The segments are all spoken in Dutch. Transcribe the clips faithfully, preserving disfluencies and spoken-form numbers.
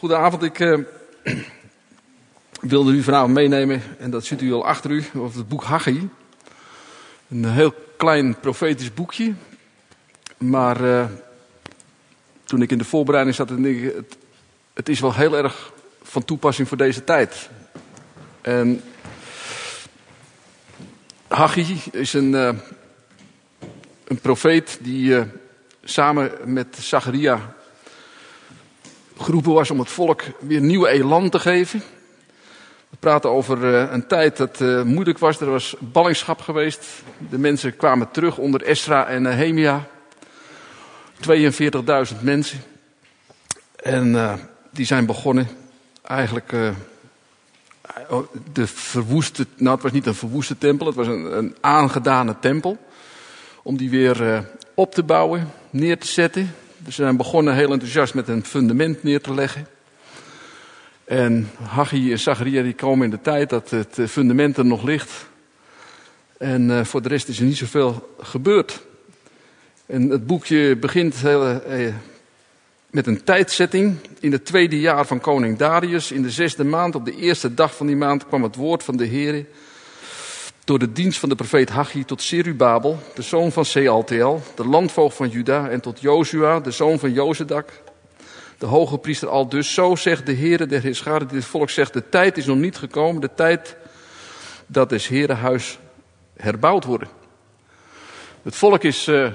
Goedenavond, ik uh, wilde u vanavond meenemen, en dat ziet u al achter u, over het boek Haggai. Een heel klein profetisch boekje, maar uh, toen ik in de voorbereiding zat, denk ik, het, het is wel heel erg van toepassing voor deze tijd. En Haggai is een, uh, een profeet die uh, samen met Zacharia geroepen was om het volk weer nieuwe elan te geven. We praten over uh, een tijd dat uh, moeilijk was. Er was ballingschap geweest. De mensen kwamen terug onder Esra en Nehemia. tweeënveertigduizend mensen. En uh, die zijn begonnen eigenlijk uh, de verwoeste... Nou, het was niet een verwoeste tempel. Het was een, een aangedane tempel. Om die weer uh, op te bouwen, neer te zetten. Dus ze zijn begonnen heel enthousiast met een fundament neer te leggen. En Haggai en Zacharia die komen in de tijd dat het fundament er nog ligt. En uh, voor de rest is er niet zoveel gebeurd. En het boekje begint heel, uh, met een tijdzetting. In het tweede jaar van koning Darius, in de zesde maand, op de eerste dag van die maand, kwam het woord van de Heere door de dienst van de profeet Haggai tot Zerubabel, de zoon van Sealtiel, de landvoogd van Juda, en tot Jozua, de zoon van Jozadak, de hoge priester aldus. Zo zegt de Heere der Heerscharen, dit volk zegt, de tijd is nog niet gekomen, de tijd dat des Heere huis herbouwd wordt. Het volk is uh,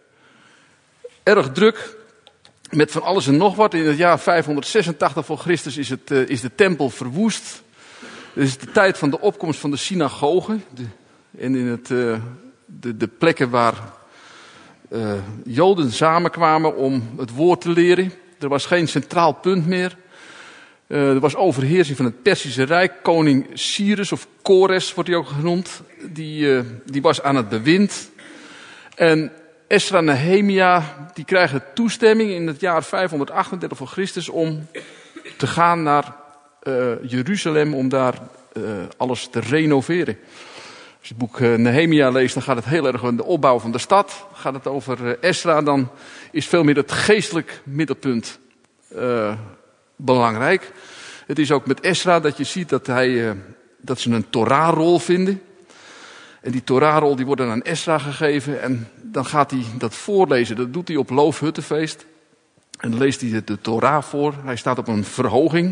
erg druk met van alles en nog wat. In het jaar vijfhonderdzesentachtig voor Christus is, het, uh, is de tempel verwoest. Het is de tijd van de opkomst van de synagogen. De, en in het, uh, de, de plekken waar uh, Joden samenkwamen om het woord te leren. Er was geen centraal punt meer. Uh, er was overheersing van het Perzische Rijk. Koning Cyrus, of Kores wordt hij ook genoemd, die, uh, die was aan het bewind. En Esra en Nehemia, die krijgen toestemming in het jaar vijfhonderdachtendertig voor Christus om te gaan naar uh, Jeruzalem, om daar uh, alles te renoveren. Als je het boek uh, Nehemia leest, dan gaat het heel erg om de opbouw van de stad. Gaat het over uh, Esra, dan is veel meer het geestelijk middelpunt uh, belangrijk. Het is ook met Esra dat je ziet dat, hij, uh, dat ze een Torahrol vinden. En die Torahrol die wordt dan aan Esra gegeven. En dan gaat hij dat voorlezen. Dat doet hij op Loofhuttenfeest. En dan leest hij de, de Torah voor. Hij staat op een verhoging.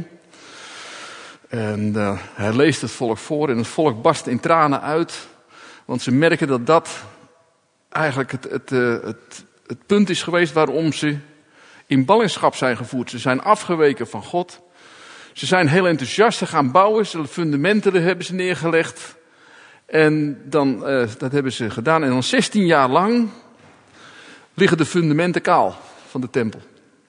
En uh, hij leest het volk voor. En het volk barst in tranen uit. Want ze merken dat dat eigenlijk het, het, uh, het, het punt is geweest waarom ze in ballingschap zijn gevoerd. Ze zijn afgeweken van God. Ze zijn heel enthousiast. Ze gaan bouwen. Ze fundamenten hebben ze neergelegd. En dan, uh, dat hebben ze gedaan. En dan zestien jaar lang liggen de fundamenten kaal van de tempel.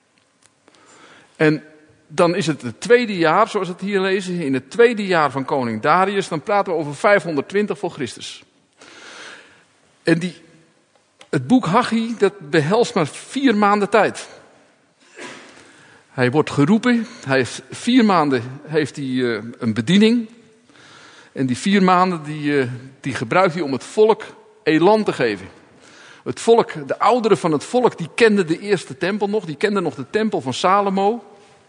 En dan is het het tweede jaar, zoals we het hier lezen. In het tweede jaar van koning Darius. Dan praten we over vijfhonderdtwintig voor Christus. En die, het boek Haggai, dat behelst maar vier maanden tijd. Hij wordt geroepen. Hij heeft vier maanden heeft hij, uh, een bediening. En die vier maanden die, die gebruikt hij om het volk elan te geven. Het volk, de ouderen van het volk, die kenden de eerste tempel nog. Die kenden nog de tempel van Salomo.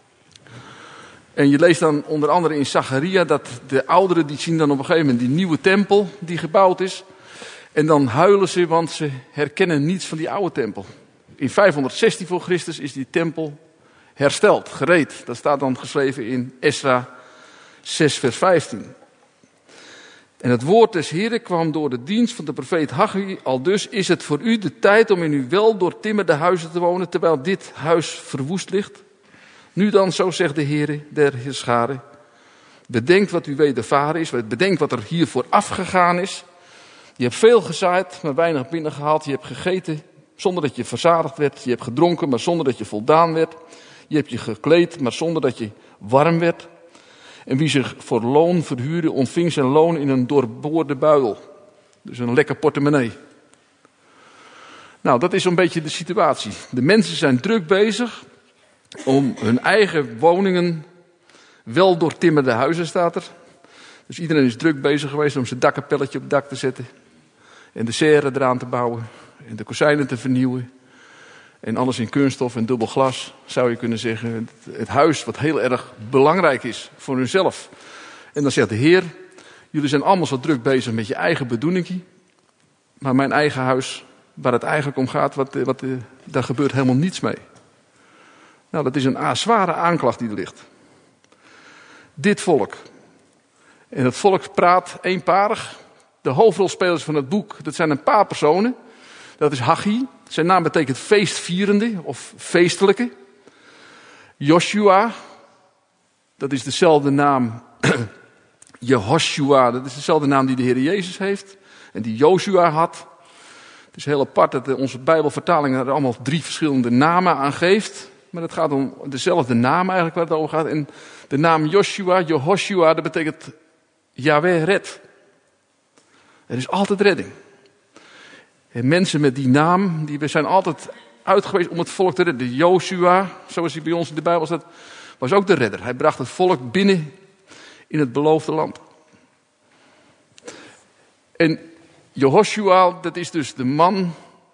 En je leest dan onder andere in Zacharia dat de ouderen die zien dan op een gegeven moment die nieuwe tempel die gebouwd is. En dan huilen ze, want ze herkennen niets van die oude tempel. In vijfhonderdzestien voor Christus is die tempel hersteld, gereed. Dat staat dan geschreven in Esra zes vers vijftien. En het woord des Heeren kwam door de dienst van de profeet Haggai. Aldus is het voor u de tijd om in uw wel doortimmerde huizen te wonen, terwijl dit huis verwoest ligt. Nu dan, zo zegt de Heere der Heerscharen, bedenk wat u wedervaren is, bedenk wat er hiervoor afgegaan is. Je hebt veel gezaaid, maar weinig binnengehaald. Je hebt gegeten zonder dat je verzadigd werd. Je hebt gedronken, maar zonder dat je voldaan werd. Je hebt je gekleed, maar zonder dat je warm werd. En wie zich voor loon verhuurde, ontving zijn loon in een doorboorde buidel. Dus een lekker portemonnee. Nou, dat is zo'n beetje de situatie. De mensen zijn druk bezig om hun eigen woningen, wel doortimmerde huizen staat er. Dus iedereen is druk bezig geweest om zijn dakkapelletje op het dak te zetten. En de serre eraan te bouwen. En de kozijnen te vernieuwen. En alles in kunststof en dubbel glas, zou je kunnen zeggen. Het huis wat heel erg belangrijk is voor hunzelf. En dan zegt de Heer, jullie zijn allemaal zo druk bezig met je eigen bedoeling. Maar mijn eigen huis, waar het eigenlijk om gaat, wat, wat, daar gebeurt helemaal niets mee. Nou, dat is een zware aanklacht die er ligt. Dit volk. En het volk praat eenparig. De hoofdrolspelers van het boek, dat zijn een paar personen. Dat is Haggai. Zijn naam betekent feestvierende of feestelijke. Joshua. Dat is dezelfde naam. Jehoshua. Dat is dezelfde naam die de Heer Jezus heeft. En die Joshua had. Het is heel apart dat onze Bijbelvertaling er allemaal drie verschillende namen aan geeft. Maar het gaat om dezelfde naam eigenlijk waar het over gaat. En de naam Joshua, Jehoshua, dat betekent Yahweh red. Er is altijd redding. En mensen met die naam, die zijn altijd uitgewezen om het volk te redden. Joshua, zoals hij bij ons in de Bijbel staat, was ook de redder. Hij bracht het volk binnen in het beloofde land. En Jehoshua, dat is dus de man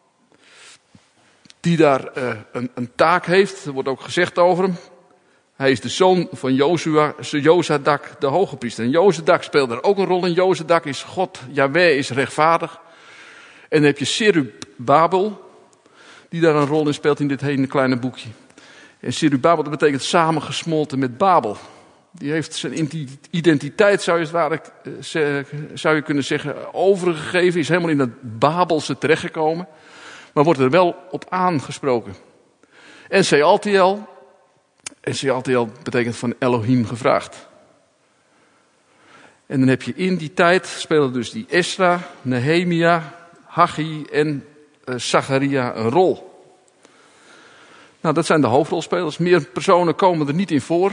die daar uh, een, een taak heeft. Er wordt ook gezegd over hem. Hij is de zoon van Jozua, Jozadak, de hoge priester. En Jozadak speelt daar ook een rol in. Jozadak is God, Yahweh is rechtvaardig. En dan heb je Zerubabel, die daar een rol in speelt in dit hele kleine boekje. En Zerubabel, dat betekent samengesmolten met Babel. Die heeft zijn identiteit, zou je, het ware, zou je kunnen zeggen, overgegeven. Is helemaal in het Babelse terechtgekomen. Maar wordt er wel op aangesproken. En Sealtiel. En Sealtiel betekent van Elohim gevraagd. En dan heb je in die tijd spelen dus die Esra, Nehemia, Haggai en uh, Zacharia een rol. Nou, dat zijn de hoofdrolspelers. Meer personen komen er niet in voor.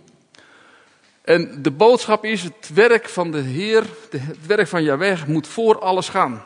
En de boodschap is, het werk van de Heer, het werk van Yahweh moet voor alles gaan.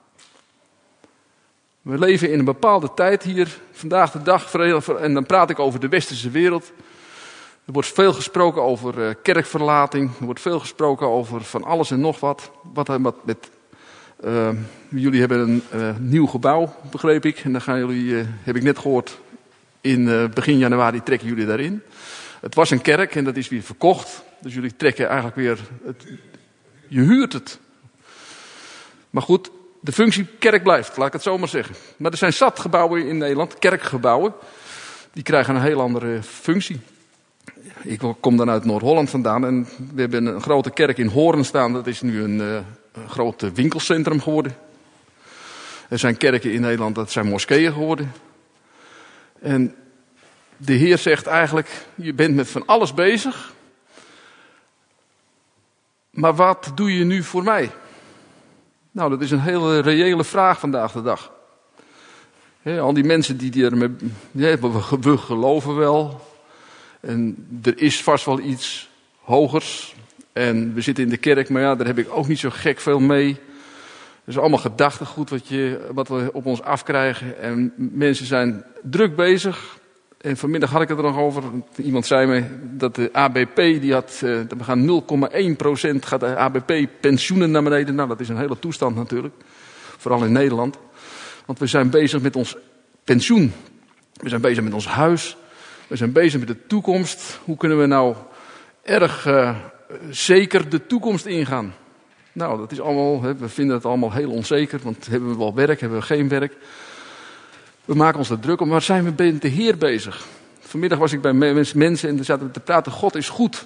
We leven in een bepaalde tijd hier, vandaag de dag, en dan praat ik over de westerse wereld. Er wordt veel gesproken over kerkverlating, er wordt veel gesproken over van alles en nog wat. Wat, wat met, uh, jullie hebben een uh, nieuw gebouw, begreep ik. En dan gaan jullie, uh, heb ik net gehoord, in uh, begin januari trekken jullie daarin. Het was een kerk en dat is weer verkocht. Dus jullie trekken eigenlijk weer, het, je huurt het. Maar goed, de functie kerk blijft, laat ik het zo maar zeggen. Maar er zijn zat gebouwen in Nederland, kerkgebouwen. Die krijgen een heel andere functie. Ik kom dan uit Noord-Holland vandaan en we hebben een grote kerk in Hoorn staan. Dat is nu een, uh, een groot winkelcentrum geworden. Er zijn kerken in Nederland, dat zijn moskeeën geworden. En de Heer zegt eigenlijk, je bent met van alles bezig. Maar wat doe je nu voor mij? Nou, dat is een hele reële vraag vandaag de dag. He, al die mensen die, die ermee, ja, we, we geloven wel. En er is vast wel iets hogers. En we zitten in de kerk, maar ja, daar heb ik ook niet zo gek veel mee. Dat is allemaal gedachtegoed wat, je, wat we op ons afkrijgen. En mensen zijn druk bezig. En vanmiddag had ik het er nog over. Iemand zei me dat de A B P, die had, uh, we gaan nul komma één procent gaat de A B P pensioenen naar beneden. Nou, dat is een hele toestand natuurlijk. Vooral in Nederland. Want we zijn bezig met ons pensioen. We zijn bezig met ons huis. We zijn bezig met de toekomst. Hoe kunnen we nou erg uh, zeker de toekomst ingaan? Nou, dat is allemaal, hè, we vinden het allemaal heel onzeker. Want hebben we wel werk, hebben we geen werk? We maken ons er druk om, maar zijn we met de Heer bezig? Vanmiddag was ik bij mensen en er zaten we te praten, God is goed.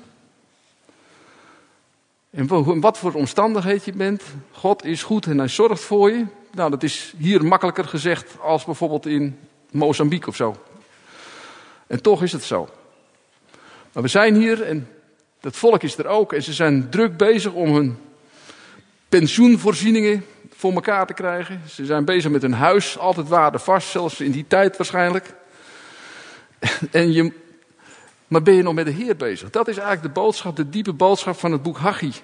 En wat voor omstandigheid je bent, God is goed en hij zorgt voor je. Nou, dat is hier makkelijker gezegd als bijvoorbeeld in Mozambique of zo. En toch is het zo. Maar we zijn hier en dat volk is er ook en ze zijn druk bezig om hun pensioenvoorzieningen voor elkaar te krijgen. Ze zijn bezig met hun huis, altijd waardevast, zelfs in die tijd waarschijnlijk. En je, maar ben je nog met de Heer bezig? Dat is eigenlijk de boodschap, de diepe boodschap van het boek Haggai.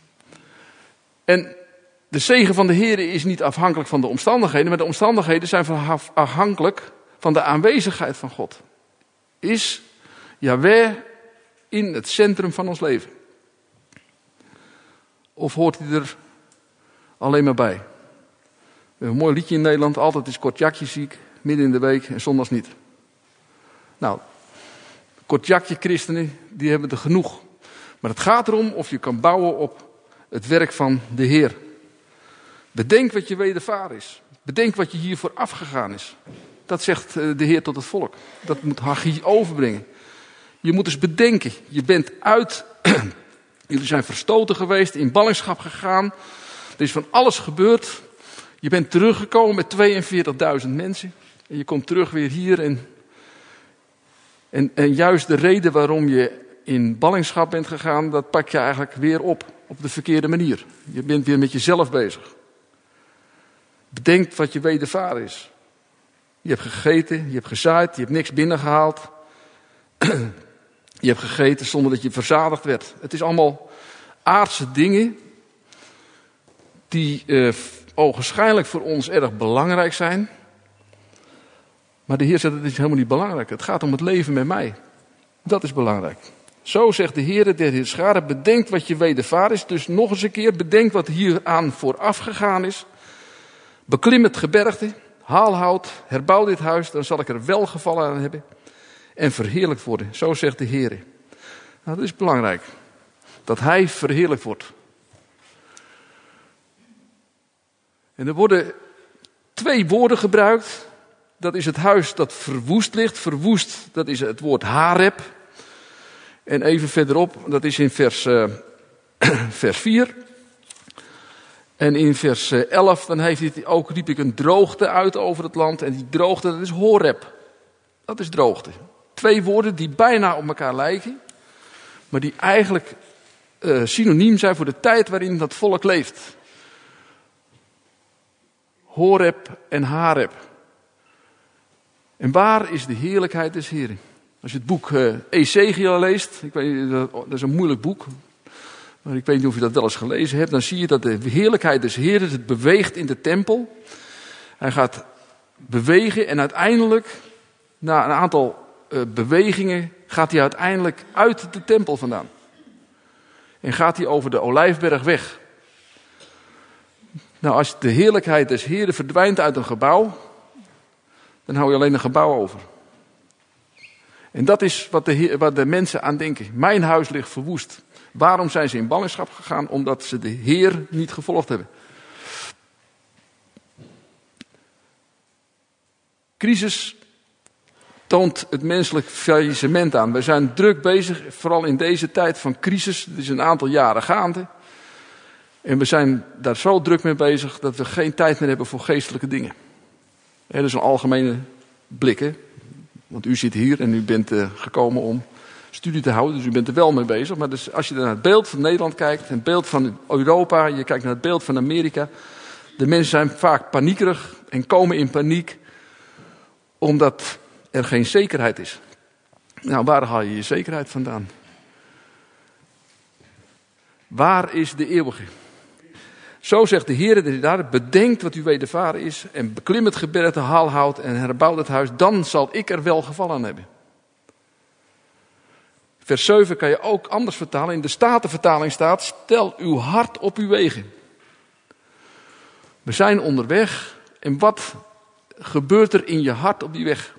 En de zegen van de Heer is niet afhankelijk van de omstandigheden, maar de omstandigheden zijn afhankelijk van de aanwezigheid van God. Is Yahweh in het centrum van ons leven? Of hoort hij er alleen maar bij? We hebben een mooi liedje in Nederland, altijd is Kortjakje ziek. midden in de week en zondags niet. Nou, kortjakje christenen, die hebben er genoeg. Maar het gaat erom of je kan bouwen op het werk van de Heer. Bedenk wat je wedervaren is. Bedenk wat je hiervoor afgegaan is. Dat zegt de Heer tot het volk. Dat moet Haggai overbrengen. Je moet eens bedenken. Je bent uit. Jullie zijn verstoten geweest, in ballingschap gegaan. Er is van alles gebeurd. Je bent teruggekomen met tweeënveertigduizend mensen. En je komt terug weer hier. En, en, en juist de reden waarom je in ballingschap bent gegaan, dat pak je eigenlijk weer op. Op de verkeerde manier. Je bent weer met jezelf bezig. Bedenk wat je wedervaren is. Je hebt gegeten, je hebt gezaaid, je hebt niks binnengehaald. Je hebt gegeten zonder dat je verzadigd werd. Het is allemaal aardse dingen die uh, ogenschijnlijk voor ons erg belangrijk zijn. Maar de Heer zegt, het is helemaal niet belangrijk. Het gaat om het leven met mij. Dat is belangrijk. Zo zegt de Heer der Heerscharen, bedenk wat je wedervaren is. Dus nog eens een keer, bedenk wat hieraan vooraf gegaan is. Beklim het gebergte, haal hout, herbouw dit huis, dan zal ik er welgevallen aan hebben. En verheerlijkt worden, zo zegt de Heer. Nou, dat is belangrijk. Dat Hij verheerlijkt wordt. En er worden twee woorden gebruikt. Dat is het huis dat verwoest ligt. Verwoest, dat is het woord Hareb. En even verderop, dat is in vers, uh, vers vier. En in vers elf, dan heeft hij ook, riep ik een droogte uit over het land. En die droogte, dat is Horeb. Dat is droogte. Twee woorden die bijna op elkaar lijken. Maar die eigenlijk uh, synoniem zijn voor de tijd waarin dat volk leeft. Horeb en Hareb. En waar is de heerlijkheid des Heren? Als je het boek uh, Ezekiel leest, ik weet, dat is een moeilijk boek, maar ik weet niet of je dat wel eens gelezen hebt, dan zie je dat de heerlijkheid des Heren het beweegt in de tempel. Hij gaat bewegen en uiteindelijk, na een aantal uh, bewegingen, gaat hij uiteindelijk uit de tempel vandaan. En gaat hij over de Olijfberg weg. Nou, als de heerlijkheid des Heren verdwijnt uit een gebouw, dan hou je alleen een gebouw over. En dat is wat de, heer, wat de mensen aan denken. Mijn huis ligt verwoest. Waarom zijn ze in ballingschap gegaan? Omdat ze de Heer niet gevolgd hebben. Crisis toont het menselijk faillissement aan. We zijn druk bezig, vooral in deze tijd van crisis. Het is een aantal jaren gaande. En we zijn daar zo druk mee bezig dat we geen tijd meer hebben voor geestelijke dingen. Dat is een algemene blik, hè? Want u zit hier en u bent uh, gekomen om studie te houden, dus u bent er wel mee bezig. Maar dus als je naar het beeld van Nederland kijkt, het beeld van Europa, je kijkt naar het beeld van Amerika. De mensen zijn vaak paniekerig en komen in paniek omdat er geen zekerheid is. Nou, waar haal je je zekerheid vandaan? Waar is de eeuwige? Zo zegt de Heer dat daar bedenkt wat uw wedervaren is en beklim het gebergte, haal hout en herbouw het huis, dan zal ik er wel geval aan hebben. Vers zeven kan je ook anders vertalen. In de Statenvertaling staat, stel uw hart op uw wegen. We zijn onderweg en wat gebeurt er in je hart op die weg?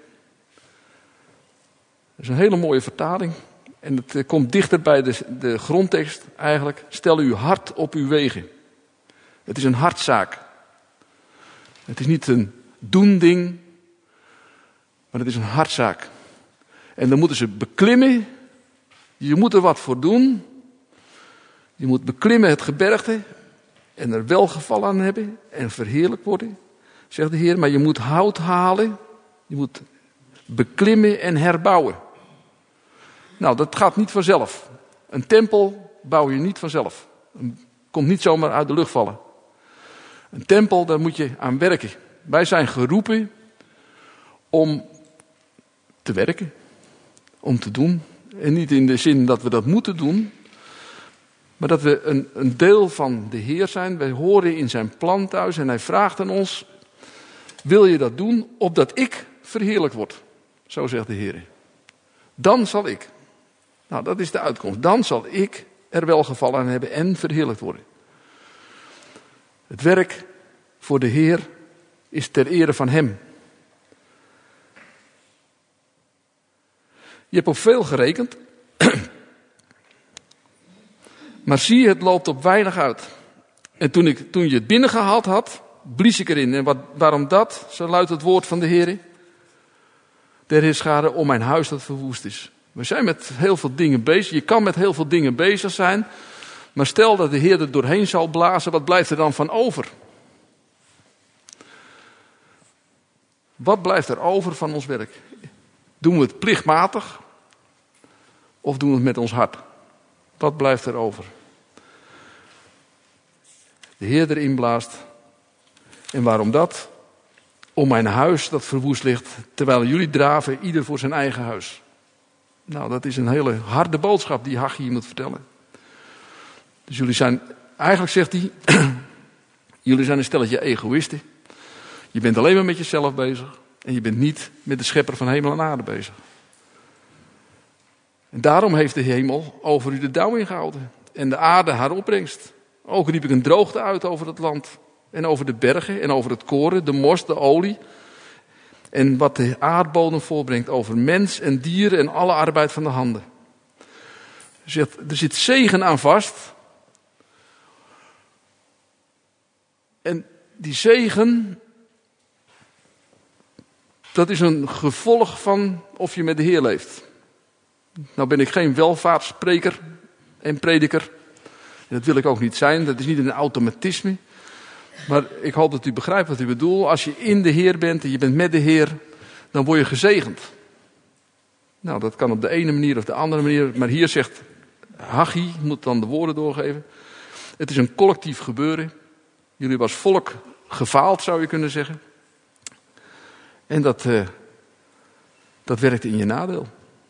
Dat is een hele mooie vertaling en het komt dichter bij de, de grondtekst eigenlijk. Stel uw hart op uw wegen. Het is een hartzaak. Het is niet een doending, maar het is een hartzaak. En dan moeten ze beklimmen. Je moet er wat voor doen. Je moet beklimmen het gebergte en er welgeval aan hebben en verheerlijk worden, zegt de Heer. Maar je moet hout halen. Je moet beklimmen en herbouwen. Nou, dat gaat niet vanzelf. Een tempel bouw je niet vanzelf. Het komt niet zomaar uit de lucht vallen. Een tempel, daar moet je aan werken. Wij zijn geroepen om te werken. Om te doen. En niet in de zin dat we dat moeten doen. Maar dat we een, een deel van de Heer zijn. Wij horen in zijn plan thuis. En hij vraagt aan ons. Wil je dat doen? Opdat ik verheerlijk word. Zo zegt de Heer. Dan zal ik. Nou, dat is de uitkomst. Dan zal ik er welgeval aan hebben en verheerlijkt worden. Het werk voor de Heer is ter ere van hem. Je hebt op veel gerekend. Maar zie, het loopt op weinig uit. En toen, ik, toen je het binnengehaald had, blies ik erin. En wat, waarom dat? Zo luidt het woord van de Heer. Der Heerscharen om mijn huis dat verwoest is. We zijn met heel veel dingen bezig. Je kan met heel veel dingen bezig zijn. Maar stel dat de Heer er doorheen zal blazen, wat blijft er dan van over? Wat blijft er over van ons werk? Doen we het plichtmatig? Of doen we het met ons hart? Wat blijft er over? De Heer erin blaast. En waarom dat? Om mijn huis dat verwoest ligt, terwijl jullie draven, ieder voor zijn eigen huis. Nou, dat is een hele harde boodschap die Haggai moet vertellen. Dus jullie zijn, eigenlijk zegt hij, jullie zijn een stelletje egoïsten. Je bent alleen maar met jezelf bezig. En je bent niet met de schepper van hemel en aarde bezig. En daarom heeft de hemel over u de dauw ingehouden. En de aarde haar opbrengst. Ook riep ik een droogte uit over het land. En over de bergen en over het koren, de mos, de olie. En wat de aardbodem voorbrengt over mens en dieren en alle arbeid van de handen. Er zit zegen aan vast. En die zegen, dat is een gevolg van of je met de Heer leeft. Nou ben ik geen welvaartsspreker en prediker. Dat wil ik ook niet zijn. Dat is niet een automatisme. Maar ik hoop dat u begrijpt wat u bedoelt. Als je in de Heer bent en je bent met de Heer, dan word je gezegend. Nou, dat kan op de ene manier of de andere manier. Maar hier zegt Haggai, moet dan de woorden doorgeven. Het is een collectief gebeuren. Jullie hebben als volk gefaald, zou je kunnen zeggen. En dat, uh, dat werkt in je nadeel.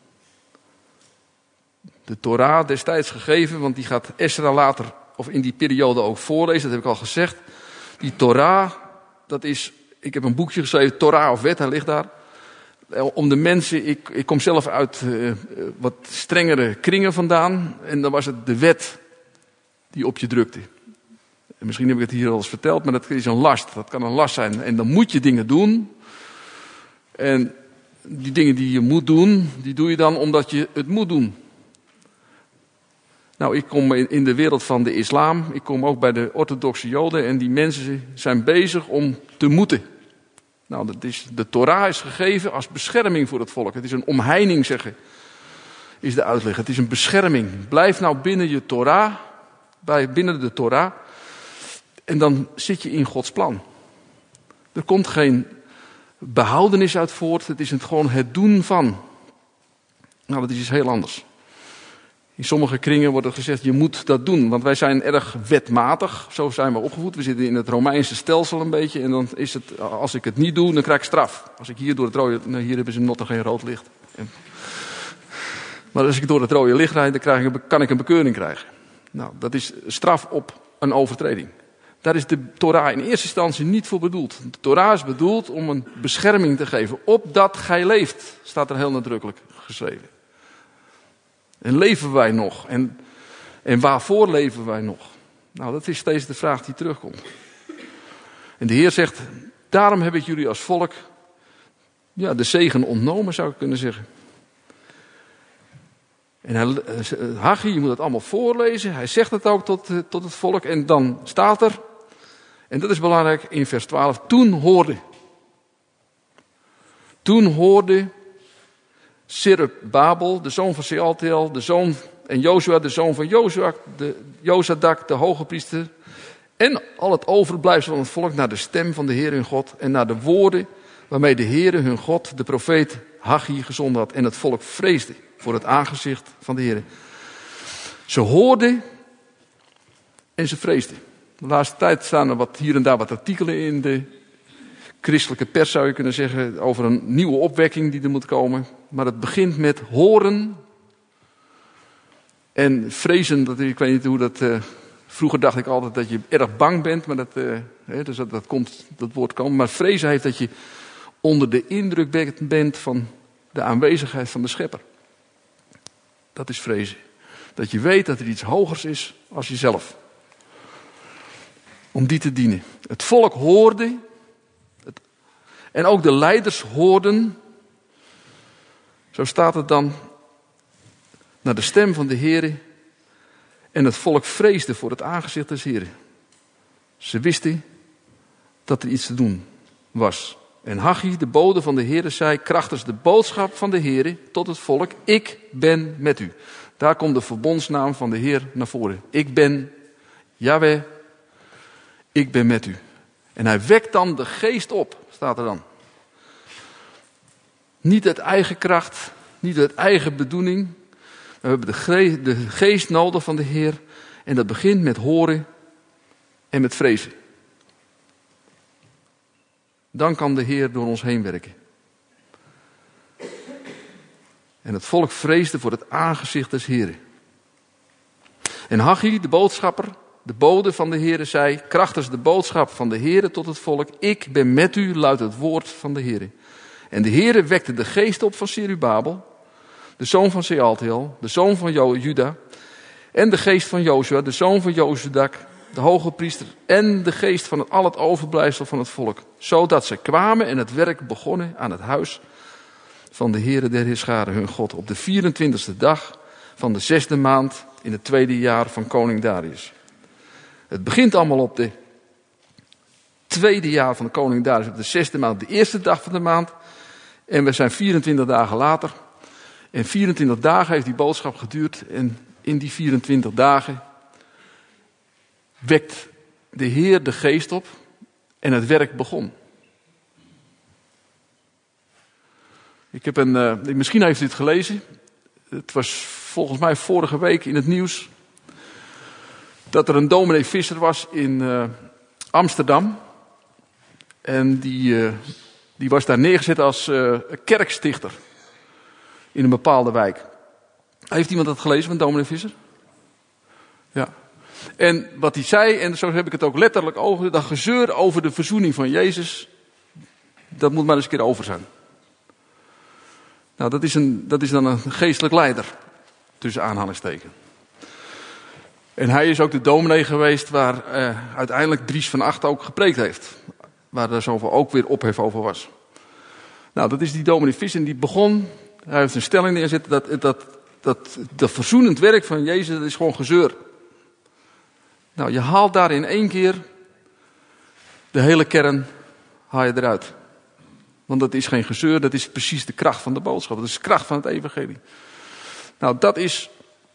De Torah destijds gegeven, want die gaat Esra later, of in die periode ook voorlezen, dat heb ik al gezegd. Die Torah, dat is, ik heb een boekje geschreven, Torah of wet, hij ligt daar. Om de mensen, ik, ik kom zelf uit uh, wat strengere kringen vandaan. En dan was het de wet die op je drukte. En misschien heb ik het hier al eens verteld, maar dat is een last. Dat kan een last zijn. En dan moet je dingen doen. En die dingen die je moet doen, die doe je dan omdat je het moet doen. Nou, ik kom in de wereld van de islam. Ik kom ook bij de orthodoxe joden. En die mensen zijn bezig om te moeten. Nou, dat is, de Torah is gegeven als bescherming voor het volk. Het is een omheining, zeggen, is de uitleg. Het is een bescherming. Blijf nou binnen je Torah, bij, binnen de Torah. En dan zit je in Gods plan. Er komt geen behoudenis uit voort. Het is het gewoon het doen van. Nou, dat is iets heel anders. In sommige kringen wordt er gezegd, je moet dat doen. Want wij zijn erg wetmatig. Zo zijn we opgevoed. We zitten in het Romeinse stelsel een beetje. En dan is het, als ik het niet doe, dan krijg ik straf. Als ik hier door het rode... Nou, hier hebben ze nog geen rood licht. En, maar als ik door het rode licht rijd, dan krijg ik, kan ik een bekeuring krijgen. Nou, dat is straf op een overtreding. Daar is de Torah in eerste instantie niet voor bedoeld. De Torah is bedoeld om een bescherming te geven. Opdat gij leeft, staat er heel nadrukkelijk geschreven. En leven wij nog? En, en waarvoor leven wij nog? Nou, dat is steeds de vraag die terugkomt. En de Heer zegt, daarom heb ik jullie als volk ja, de zegen ontnomen, zou ik kunnen zeggen. En hij, Haggai, je moet het allemaal voorlezen. Hij zegt het ook tot, tot het volk. En dan staat er, en dat is belangrijk, in vers twaalf. Toen hoorde. Toen hoorde Zerubbabel, de zoon van Sealtiel, de zoon, en Jozua, de zoon van Jozua, de Jozadak, de hoge priester. En al het overblijfsel van het volk naar de stem van de Heer hun God. En naar de woorden waarmee de Heer hun God, de profeet Haggai, gezonden had. En het volk vreesde voor het aangezicht van de Heer. Ze hoorden en ze vreesden. De laatste tijd staan er wat, hier en daar wat artikelen in de christelijke pers, zou je kunnen zeggen, over een nieuwe opwekking die er moet komen. Maar het begint met horen en vrezen. Dat, ik weet niet hoe dat... Uh, vroeger dacht ik altijd dat je erg bang bent, maar dat, uh, hè, dus dat, dat, komt, dat woord komen. Maar vrezen heeft dat je onder de indruk bent van de aanwezigheid van de schepper. Dat is vrezen. Dat je weet dat er iets hogers is als jezelf. Om die te dienen. Het volk hoorde. En ook de leiders hoorden. Zo staat het dan. naar de stem van de Heere. En het volk vreesde voor het aangezicht des Heere. Ze wisten dat er iets te doen was. En Haggai, de bode van de Heere, zei krachtens de boodschap van de Heere tot het volk: ik ben met u. Daar komt de verbondsnaam van de Heer naar voren. Ik ben Yahweh, ik ben met u. En hij wekt dan de geest op, staat er dan. Niet uit eigen kracht, niet uit eigen bedoeling. We hebben de, gre- de geest nodig van de Heer. En dat begint met horen en met vrezen. Dan kan de Heer door ons heen werken. En het volk vreesde voor het aangezicht des Heren. En Haggai, de boodschapper, de bode van de Heere, zei krachtens de boodschap van de Heere tot het volk: ik ben met u, luidt het woord van de Heere. En de Heere wekte de geest op van Zerubabel, de zoon van Sealtiel, de zoon van Jo- Juda, en de geest van Jozua, de zoon van Jozadak, de hoge priester, en de geest van het, al het overblijfsel van het volk. Zodat ze kwamen en het werk begonnen aan het huis van de Heere der Heerscharen, hun God, op de vierentwintigste dag van de zesde maand in het tweede jaar van koning Darius. Het begint allemaal op de tweede jaar van de koning Darius, op de zesde maand, de eerste dag van de maand. En we zijn vierentwintig dagen later. En vierentwintig dagen heeft die boodschap geduurd. En in die vierentwintig dagen wekt de Heer de geest op en het werk begon. Ik heb een, uh, misschien heeft u het gelezen. Het was volgens mij vorige week in het nieuws dat er een dominee Visser was in uh, Amsterdam. En die, uh, die was daar neergezet als uh, kerkstichter in een bepaalde wijk. Heeft iemand dat gelezen van dominee Visser? Ja. En wat hij zei, en zo heb ik het ook letterlijk over, dat gezeur over de verzoening van Jezus, dat moet maar eens een keer over zijn. Nou, dat is, een, dat is dan een geestelijk leider, tussen aanhalingstekens. En hij is ook de dominee geweest waar uh, uiteindelijk Dries van Acht ook gepreekt heeft. Waar er zoveel ook weer ophef over was. Nou, dat is die dominee Visser en die begon, hij heeft een stelling neergezet, dat, dat, dat, dat verzoenend werk van Jezus, dat is gewoon gezeur. Nou, je haalt daar in één keer de hele kern, haal je eruit. Want dat is geen gezeur, dat is precies de kracht van de boodschap. Dat is de kracht van het evangelie. Nou, dat is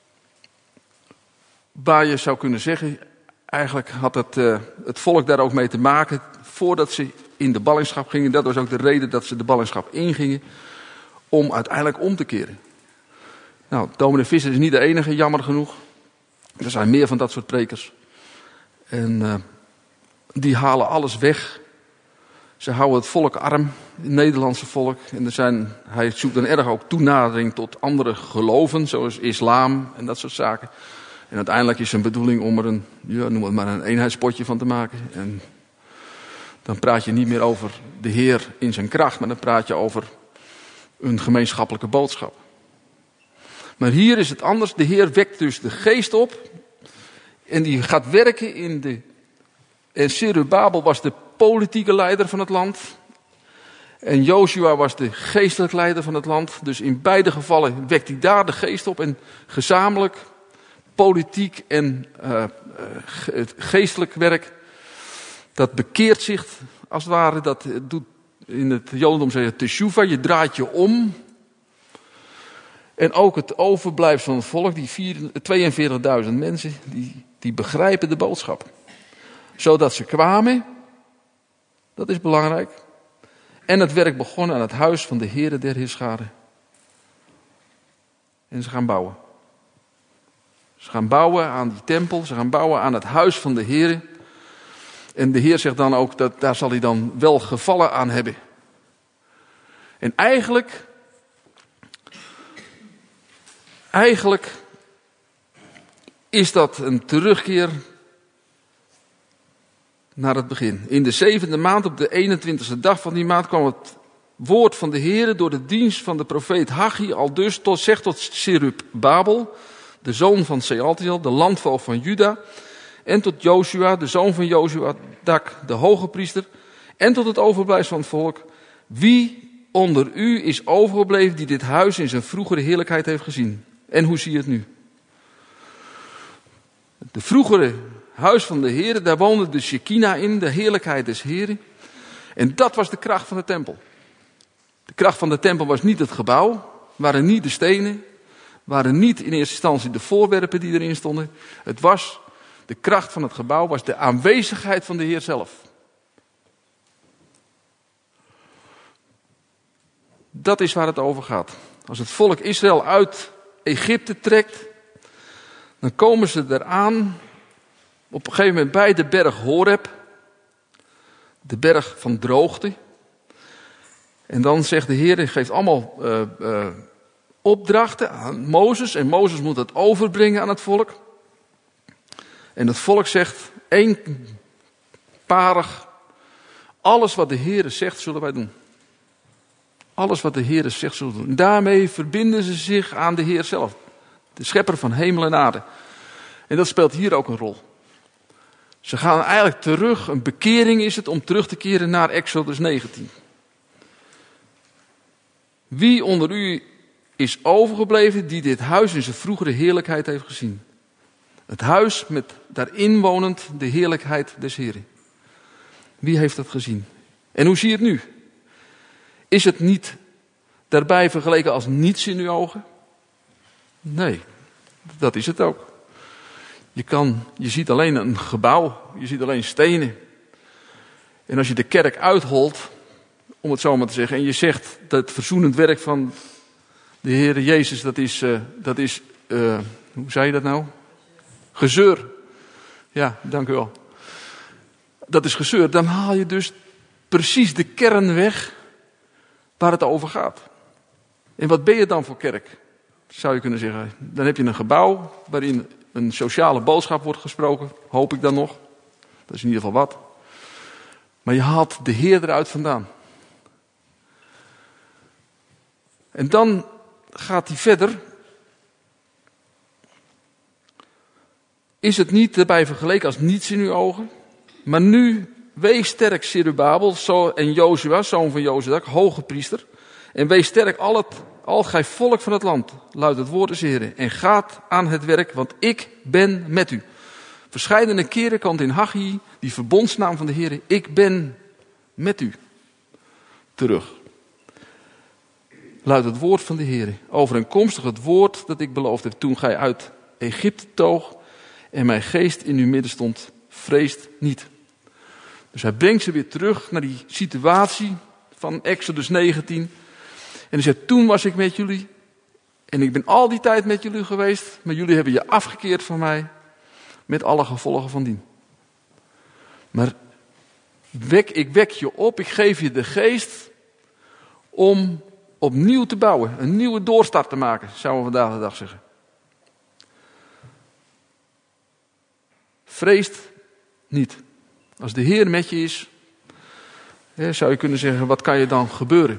waar je zou kunnen zeggen, eigenlijk had het, uh, het volk daar ook mee te maken voordat ze in de ballingschap gingen. Dat was ook de reden dat ze de ballingschap ingingen, om uiteindelijk om te keren. Nou, dominee Visser is niet de enige, jammer genoeg. Er zijn meer van dat soort prekers. En uh, die halen alles weg. Ze houden het volk arm, het Nederlandse volk. En er zijn, hij zoekt dan erg ook toenadering tot andere geloven, zoals islam en dat soort zaken. En uiteindelijk is zijn bedoeling om er een, ja, noem het maar een eenheidspotje van te maken. En dan praat je niet meer over de Heer in zijn kracht, maar dan praat je over een gemeenschappelijke boodschap. Maar hier is het anders. De Heer wekt dus de geest op. En die gaat werken in de... En Zerubabel was de politieke leider van het land. En Jozua was de geestelijk leider van het land. Dus in beide gevallen wekt hij daar de geest op. En gezamenlijk, politiek en uh, het geestelijk werk, dat bekeert zich als het ware. Dat doet in het Jodendom zeggen teshuva, je draait je om. En ook het overblijfsel van het volk, die tweeënveertigduizend mensen, die, die begrijpen de boodschap. Zodat ze kwamen, dat is belangrijk. En het werk begon aan het huis van de Heere der Heerscharen. En ze gaan bouwen. Ze gaan bouwen aan die tempel, ze gaan bouwen aan het huis van de Heere. En de Heer zegt dan ook, dat daar zal hij dan wel gevallen aan hebben. En eigenlijk... Eigenlijk is dat een terugkeer naar het begin. In de zevende maand, op de eenentwintigste dag van die maand, kwam het woord van de Heere door de dienst van de profeet Haggai al dus tot, zegt tot Zerubabel, de zoon van Sealtiel, de landvoogd van Juda, en tot Jozua, de zoon van Jozadak, de hoge priester, en tot het overblijfsel van het volk. Wie onder u is overgebleven die dit huis in zijn vroegere heerlijkheid heeft gezien? En hoe zie je het nu? De vroegere huis van de Heere, daar woonde de Shekinah in, de heerlijkheid des Heeren. En dat was de kracht van de tempel. De kracht van de tempel was niet het gebouw, waren niet de stenen, waren niet in eerste instantie de voorwerpen die erin stonden. Het was, de kracht van het gebouw was de aanwezigheid van de Heer zelf. Dat is waar het over gaat. Als het volk Israël uit Egypte trekt, dan komen ze eraan op een gegeven moment bij de berg Horeb, de berg van droogte. En dan zegt de Heer, hij geeft allemaal uh, uh, opdrachten aan Mozes. En Mozes moet het overbrengen aan het volk. En het volk zegt, eenparig, alles wat de Heer zegt zullen wij doen. Alles wat de Heer zegt zullen we doen. En daarmee verbinden ze zich aan de Heer zelf. De schepper van hemel en aarde. En dat speelt hier ook een rol. Ze gaan eigenlijk terug, een bekering is het om terug te keren naar Exodus negentien. Wie onder u is overgebleven die dit huis in zijn vroegere heerlijkheid heeft gezien? Het huis met daarin wonend de heerlijkheid des Heren. Wie heeft dat gezien? En hoe zie je het nu? Is het niet daarbij vergeleken als niets in uw ogen? Nee, dat is het ook. Je, kan, je ziet alleen een gebouw, je ziet alleen stenen. En als je de kerk uitholt, om het zo maar te zeggen, en je zegt dat het verzoenend werk van de Heer Jezus, dat is, uh, dat is uh, hoe zei je dat nou? Gezeur. Ja, dank u wel. Dat is gezeur. Dan haal je dus precies de kern weg waar het over gaat. En wat ben je dan voor kerk? Zou je kunnen zeggen. Dan heb je een gebouw waarin een sociale boodschap wordt gesproken. Hoop ik dan nog. Dat is in ieder geval wat. Maar je haalt de Heer eruit vandaan. En dan gaat hij verder. Is het niet erbij vergeleken als niets in uw ogen? Maar nu, wees sterk, Zerubabel en Jozua, zoon van Jozadak, hoge priester. En wees sterk, al, het, al gij volk van het land, luidt het woord des Heren. En gaat aan het werk, want ik ben met u. Verscheidene keren komt in Haggai die verbondsnaam van de Heren, ik ben met u, terug. Luidt het woord van de Heren, overeenkomstig het woord dat ik beloofd heb toen gij uit Egypte toog en mijn geest in uw midden stond, vreest niet. Dus hij brengt ze weer terug naar die situatie van Exodus negentien. En hij zegt, toen was ik met jullie. En ik ben al die tijd met jullie geweest. Maar jullie hebben je afgekeerd van mij. Met alle gevolgen van dien. Maar wek, ik wek je op. Ik geef je de geest. Om opnieuw te bouwen. Een nieuwe doorstart te maken. Zouden we vandaag de dag zeggen. Vreest niet. Als de Heer met je is, zou je kunnen zeggen, wat kan je dan gebeuren?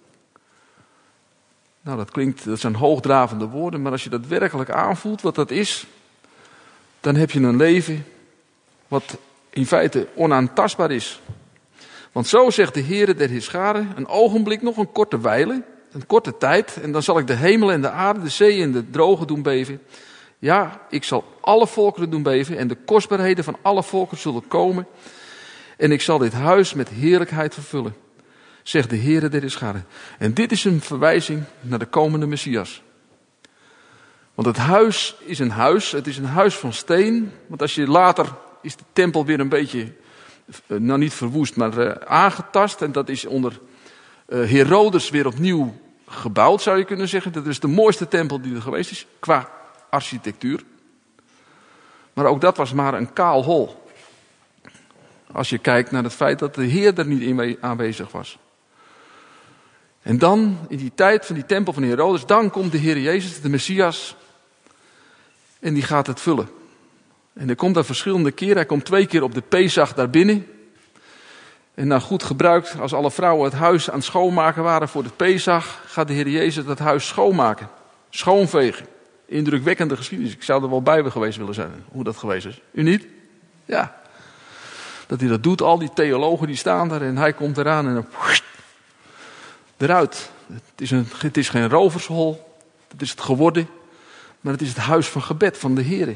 Nou, dat klinkt, dat zijn hoogdravende woorden, maar als je dat werkelijk aanvoelt, wat dat is, dan heb je een leven wat in feite onaantastbaar is. Want zo zegt de Heere der Heerscharen, een ogenblik nog, een korte wijle, een korte tijd, en dan zal ik de hemel en de aarde, de zee en de droge doen beven. Ja, ik zal alle volkeren doen beven en de kostbaarheden van alle volkeren zullen komen. En ik zal dit huis met heerlijkheid vervullen, zegt de Heere der Heerscharen. En dit is een verwijzing naar de komende Messias. Want het huis is een huis, het is een huis van steen. Want als je later is de tempel weer een beetje, nou niet verwoest, maar uh, aangetast. En dat is onder uh, Herodes weer opnieuw gebouwd, zou je kunnen zeggen. Dat is de mooiste tempel die er geweest is, qua architectuur. Maar ook dat was maar een kaal hol. Als je kijkt naar het feit dat de Heer er niet in aanwezig was. En dan, in die tijd van die tempel van Herodes, dan komt de Heer Jezus, de Messias. En die gaat het vullen. En hij komt daar verschillende keren. Hij komt twee keer op de Pesach daar binnen. En nou goed gebruikt, als alle vrouwen het huis aan het schoonmaken waren voor de Pesach, gaat de Heer Jezus dat huis schoonmaken. Schoonvegen. Indrukwekkende geschiedenis. Ik zou er wel bij geweest willen zijn, hoe dat geweest is. U niet? Ja. Dat hij dat doet, al die theologen die staan daar en hij komt eraan en dan eruit. Het is, een, het is geen rovershol, dat is het geworden. Maar het is het huis van gebed van de Heere.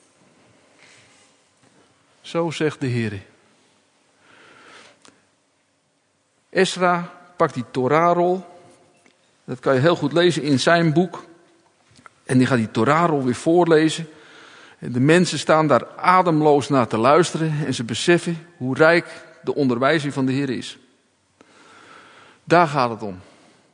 Zo zegt de Heere. Esra pakt die Torahrol. Dat kan je heel goed lezen in zijn boek. En die gaat die Torahrol weer voorlezen. En de mensen staan daar ademloos naar te luisteren. En ze beseffen hoe rijk de onderwijzing van de Heer is. Daar gaat het om.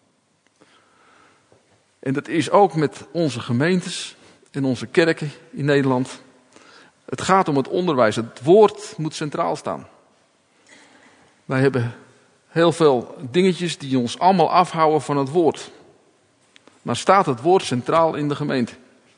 En dat is ook met onze gemeentes en onze kerken in Nederland. Het gaat om het onderwijs. Het woord moet centraal staan. Wij hebben heel veel dingetjes die ons allemaal afhouden van het woord. Maar staat het woord centraal in de gemeente?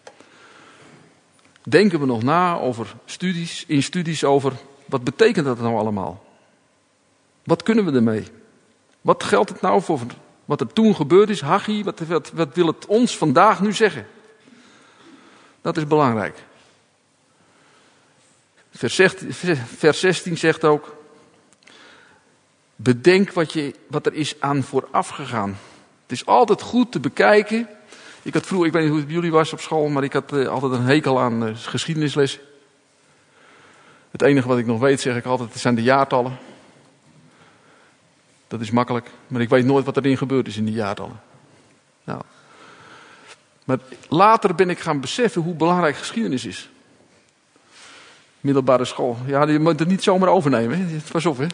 Denken we nog na over studies, in studies over wat betekent dat nou allemaal? Wat kunnen we ermee? Wat geldt het nou voor wat er toen gebeurd is? Haggai, wat, wat, wat wil het ons vandaag nu zeggen? Dat is belangrijk. Vers zestien zegt ook: bedenk wat, je, wat er is aan vooraf gegaan. Het is altijd goed te bekijken. Ik had vroeger, ik weet niet hoe het bij jullie was op school, maar ik had uh, altijd een hekel aan uh, geschiedenisles. Het enige wat ik nog weet, zeg ik altijd, zijn de jaartallen. Dat is makkelijk, maar ik weet nooit wat erin gebeurd is in die jaartallen. Nou. Maar later ben ik gaan beseffen hoe belangrijk geschiedenis is. Middelbare school. Ja, je moet het niet zomaar overnemen. Hè? Pas op, hè.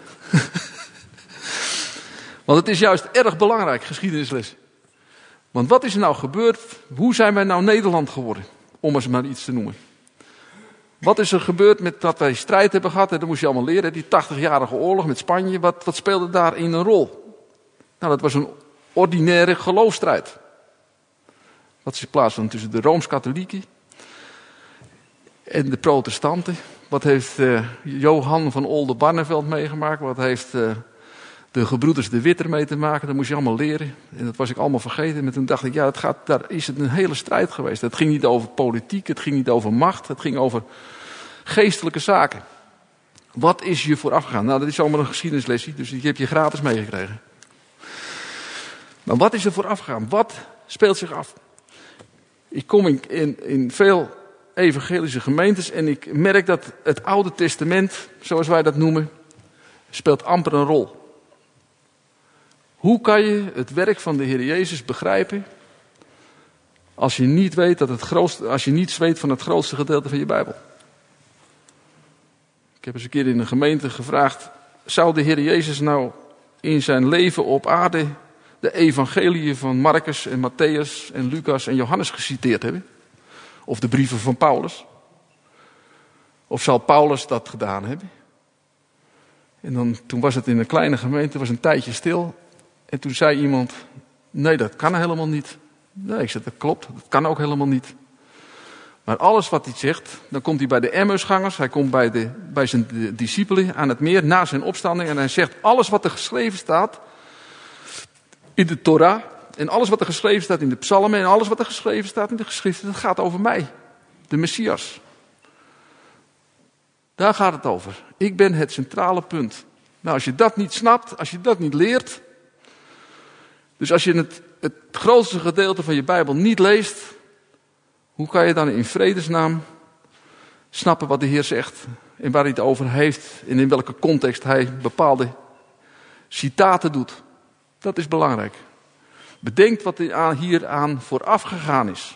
Want het is juist erg belangrijk, geschiedenisles. Want wat is er nou gebeurd? Hoe zijn wij nou Nederland geworden? Om eens maar iets te noemen. Wat is er gebeurd met dat wij strijd hebben gehad? Dat moest je allemaal leren. Die tachtigjarige oorlog met Spanje. Wat, wat speelde daarin een rol? Nou, dat was een ordinaire geloofsstrijd. Wat is in plaats van tussen de Rooms-Katholieken en de protestanten. Wat heeft uh, Johan van Oldenbarneveld meegemaakt? Wat heeft uh, de gebroeders de Witter mee te maken? Dat moest je allemaal leren. En dat was ik allemaal vergeten. En toen dacht ik, ja, het gaat, daar is het een hele strijd geweest. Het ging niet over politiek, het ging niet over macht. Het ging over geestelijke zaken. Wat is je vooraf gegaan? Nou, dat is zomaar een geschiedenislesje, dus die heb je gratis meegekregen. Maar wat is er vooraf gegaan? Wat speelt zich af? Ik kom in, in, in veel evangelische gemeentes en ik merk dat het Oude Testament, zoals wij dat noemen, speelt amper een rol. Hoe kan je het werk van de Heer Jezus begrijpen als je niet weet dat het grootste, als je niets weet van het grootste gedeelte van je Bijbel? Ik heb eens een keer in een gemeente gevraagd, zou de Heer Jezus nou in zijn leven op aarde de evangeliën van Marcus en Matthäus en Lucas en Johannes geciteerd hebben? Of de brieven van Paulus? Of zal Paulus dat gedaan hebben? En dan, toen was het in een kleine gemeente, was een tijdje stil. En toen zei iemand, nee, dat kan helemaal niet. Nee, ik zei, dat klopt, dat kan ook helemaal niet. Maar alles wat hij zegt, dan komt hij bij de Emmausgangers, hij komt bij, de, bij zijn de, discipelen aan het meer na zijn opstanding. En hij zegt, alles wat er geschreven staat in de Torah, en alles wat er geschreven staat in de psalmen, en alles wat er geschreven staat in de geschriften, dat gaat over mij, de Messias. Daar gaat het over. Ik ben het centrale punt. Nou, als je dat niet snapt, als je dat niet leert, dus als je het, het grootste gedeelte van je Bijbel niet leest, hoe kan je dan in vredesnaam snappen wat de Heer zegt en waar hij het over heeft en in welke context hij bepaalde citaten doet? Dat is belangrijk. Bedenk wat er hieraan vooraf gegaan is.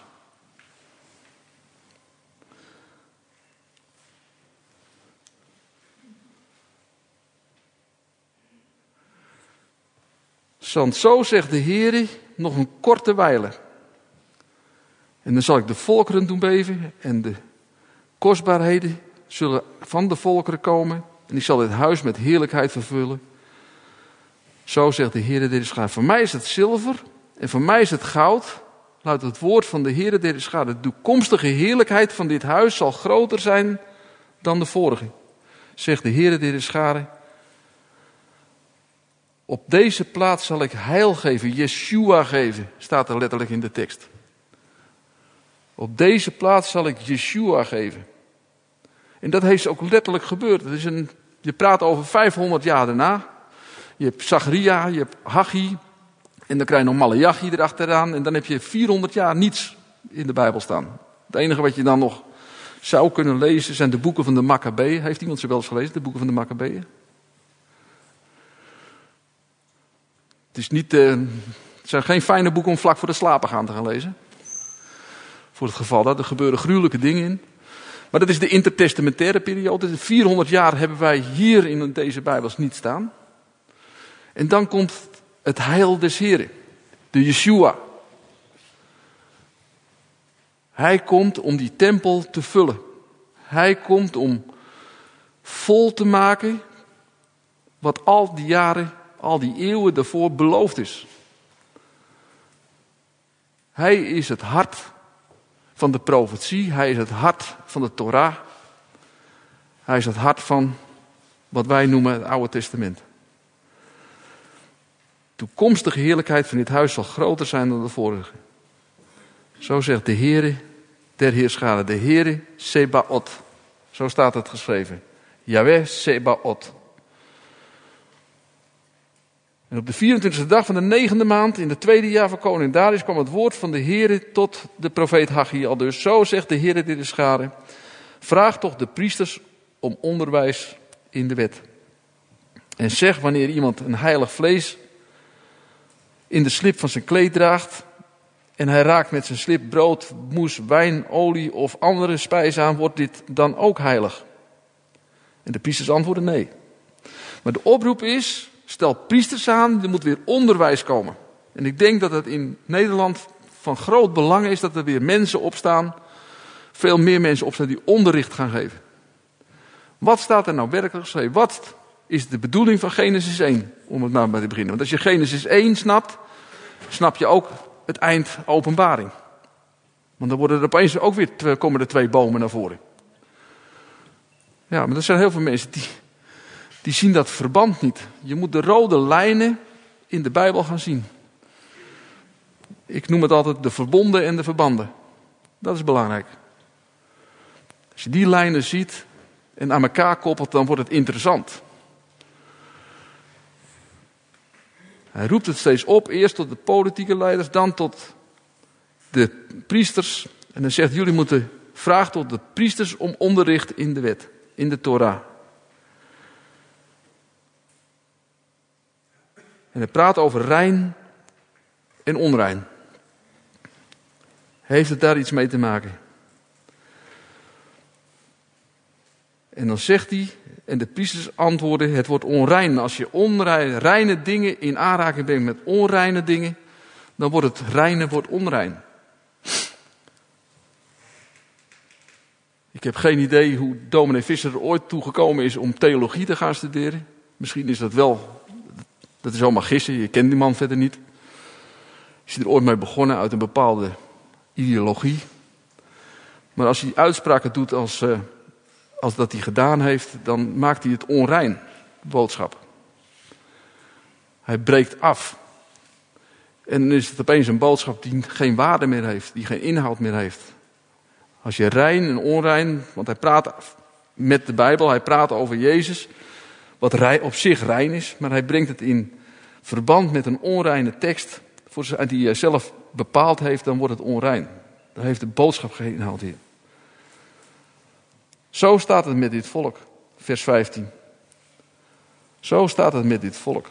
Want zo zegt de Heer, nog een korte wijle. En dan zal ik de volkeren doen beven en de kostbaarheden zullen van de volkeren komen. En ik zal dit huis met heerlijkheid vervullen. Zo zegt de Heer der Heerscharen. Voor mij is het zilver en voor mij is het goud. Luidt het woord van de Heer der Heerscharen. De toekomstige heerlijkheid van dit huis zal groter zijn dan de vorige. Zegt de Heer der Heerscharen. Op deze plaats zal ik heil geven, Yeshua geven, staat er letterlijk in de tekst. Op deze plaats zal ik Yeshua geven. En dat heeft ook letterlijk gebeurd. Het is een, je praat over vijfhonderd jaar daarna. Je hebt Zacharia, je hebt Haggai. En dan krijg je nog Maleachi erachteraan. En dan heb je vierhonderd jaar niets in de Bijbel staan. Het enige wat je dan nog zou kunnen lezen zijn de boeken van de Makkabeeën. Heeft iemand ze wel eens gelezen, de boeken van de Makkabeeën? Het, is niet, uh, het zijn geen fijne boeken om vlak voor de slapen gaan te gaan lezen. Voor het geval dat er gebeuren gruwelijke dingen in. Maar dat is de intertestamentaire periode. vierhonderd jaar hebben wij hier in deze Bijbels niet staan. En dan komt het heil des Heren. De Yeshua. Hij komt om die tempel te vullen. Hij komt om vol te maken wat al die jaren, al die eeuwen daarvoor beloofd is. Hij is het hart van de profetie. Hij is het hart van de Torah. Hij is het hart van wat wij noemen het Oude Testament. De toekomstige heerlijkheid van dit huis zal groter zijn dan de vorige. Zo zegt de Heere der Heerscharen, de Heere Sebaot. Zo staat het geschreven. Yahweh Sebaot. En op de vierentwintigste dag van de negende maand, in het tweede jaar van koning Darius, kwam het woord van de Heere tot de profeet Haggai al dus. Zo zegt de Heere der Heerscharen, vraag toch de priesters om onderwijs in de wet. En zeg wanneer iemand een heilig vlees in de slip van zijn kleed draagt, en hij raakt met zijn slip brood, moes, wijn, olie of andere spijs aan, wordt dit dan ook heilig? En de priesters antwoorden nee. Maar de oproep is, stel priesters aan, er moet weer onderwijs komen. En ik denk dat het in Nederland van groot belang is dat er weer mensen opstaan, veel meer mensen opstaan die onderricht gaan geven. Wat staat er nou werkelijk geschreven? Wat is de bedoeling van Genesis één? Om het maar bij te beginnen. Want als je Genesis één snapt, snap je ook het eind Openbaring. Want dan worden er opeens ook weer, komen er twee bomen naar voren. Ja, maar er zijn heel veel mensen die, die zien dat verband niet. Je moet de rode lijnen in de Bijbel gaan zien. Ik noem het altijd de verbonden en de verbanden. Dat is belangrijk. Als je die lijnen ziet en aan elkaar koppelt, dan wordt het interessant. Hij roept het steeds op, eerst tot de politieke leiders, dan tot de priesters. En dan zegt, jullie moeten vragen tot de priesters om onderricht in de wet, in de Torah. En hij praat over rein en onrein. Heeft het daar iets mee te maken? En dan zegt hij, en de priesters antwoorden, het wordt onrein. Als je onreine dingen in aanraking brengt met onreine dingen, dan wordt het reine wordt onrein. Ik heb geen idee hoe dominee Visser er ooit toegekomen is om theologie te gaan studeren. Misschien is dat wel, dat is allemaal gissen, je kent die man verder niet. Is hij er ooit mee begonnen uit een bepaalde ideologie. Maar als hij uitspraken doet als... Uh, Als dat hij gedaan heeft, dan maakt hij het onrein, boodschap. Hij breekt af. En dan is het opeens een boodschap die geen waarde meer heeft, die geen inhoud meer heeft. Als je rein en onrein, want hij praat met de Bijbel, hij praat over Jezus, wat op zich rein is, maar hij brengt het in verband met een onreine tekst, die hij zelf bepaald heeft, dan wordt het onrein. Dan heeft de boodschap geen inhoud hier. Zo staat het met dit volk, vers vijftien. Zo staat het met dit volk.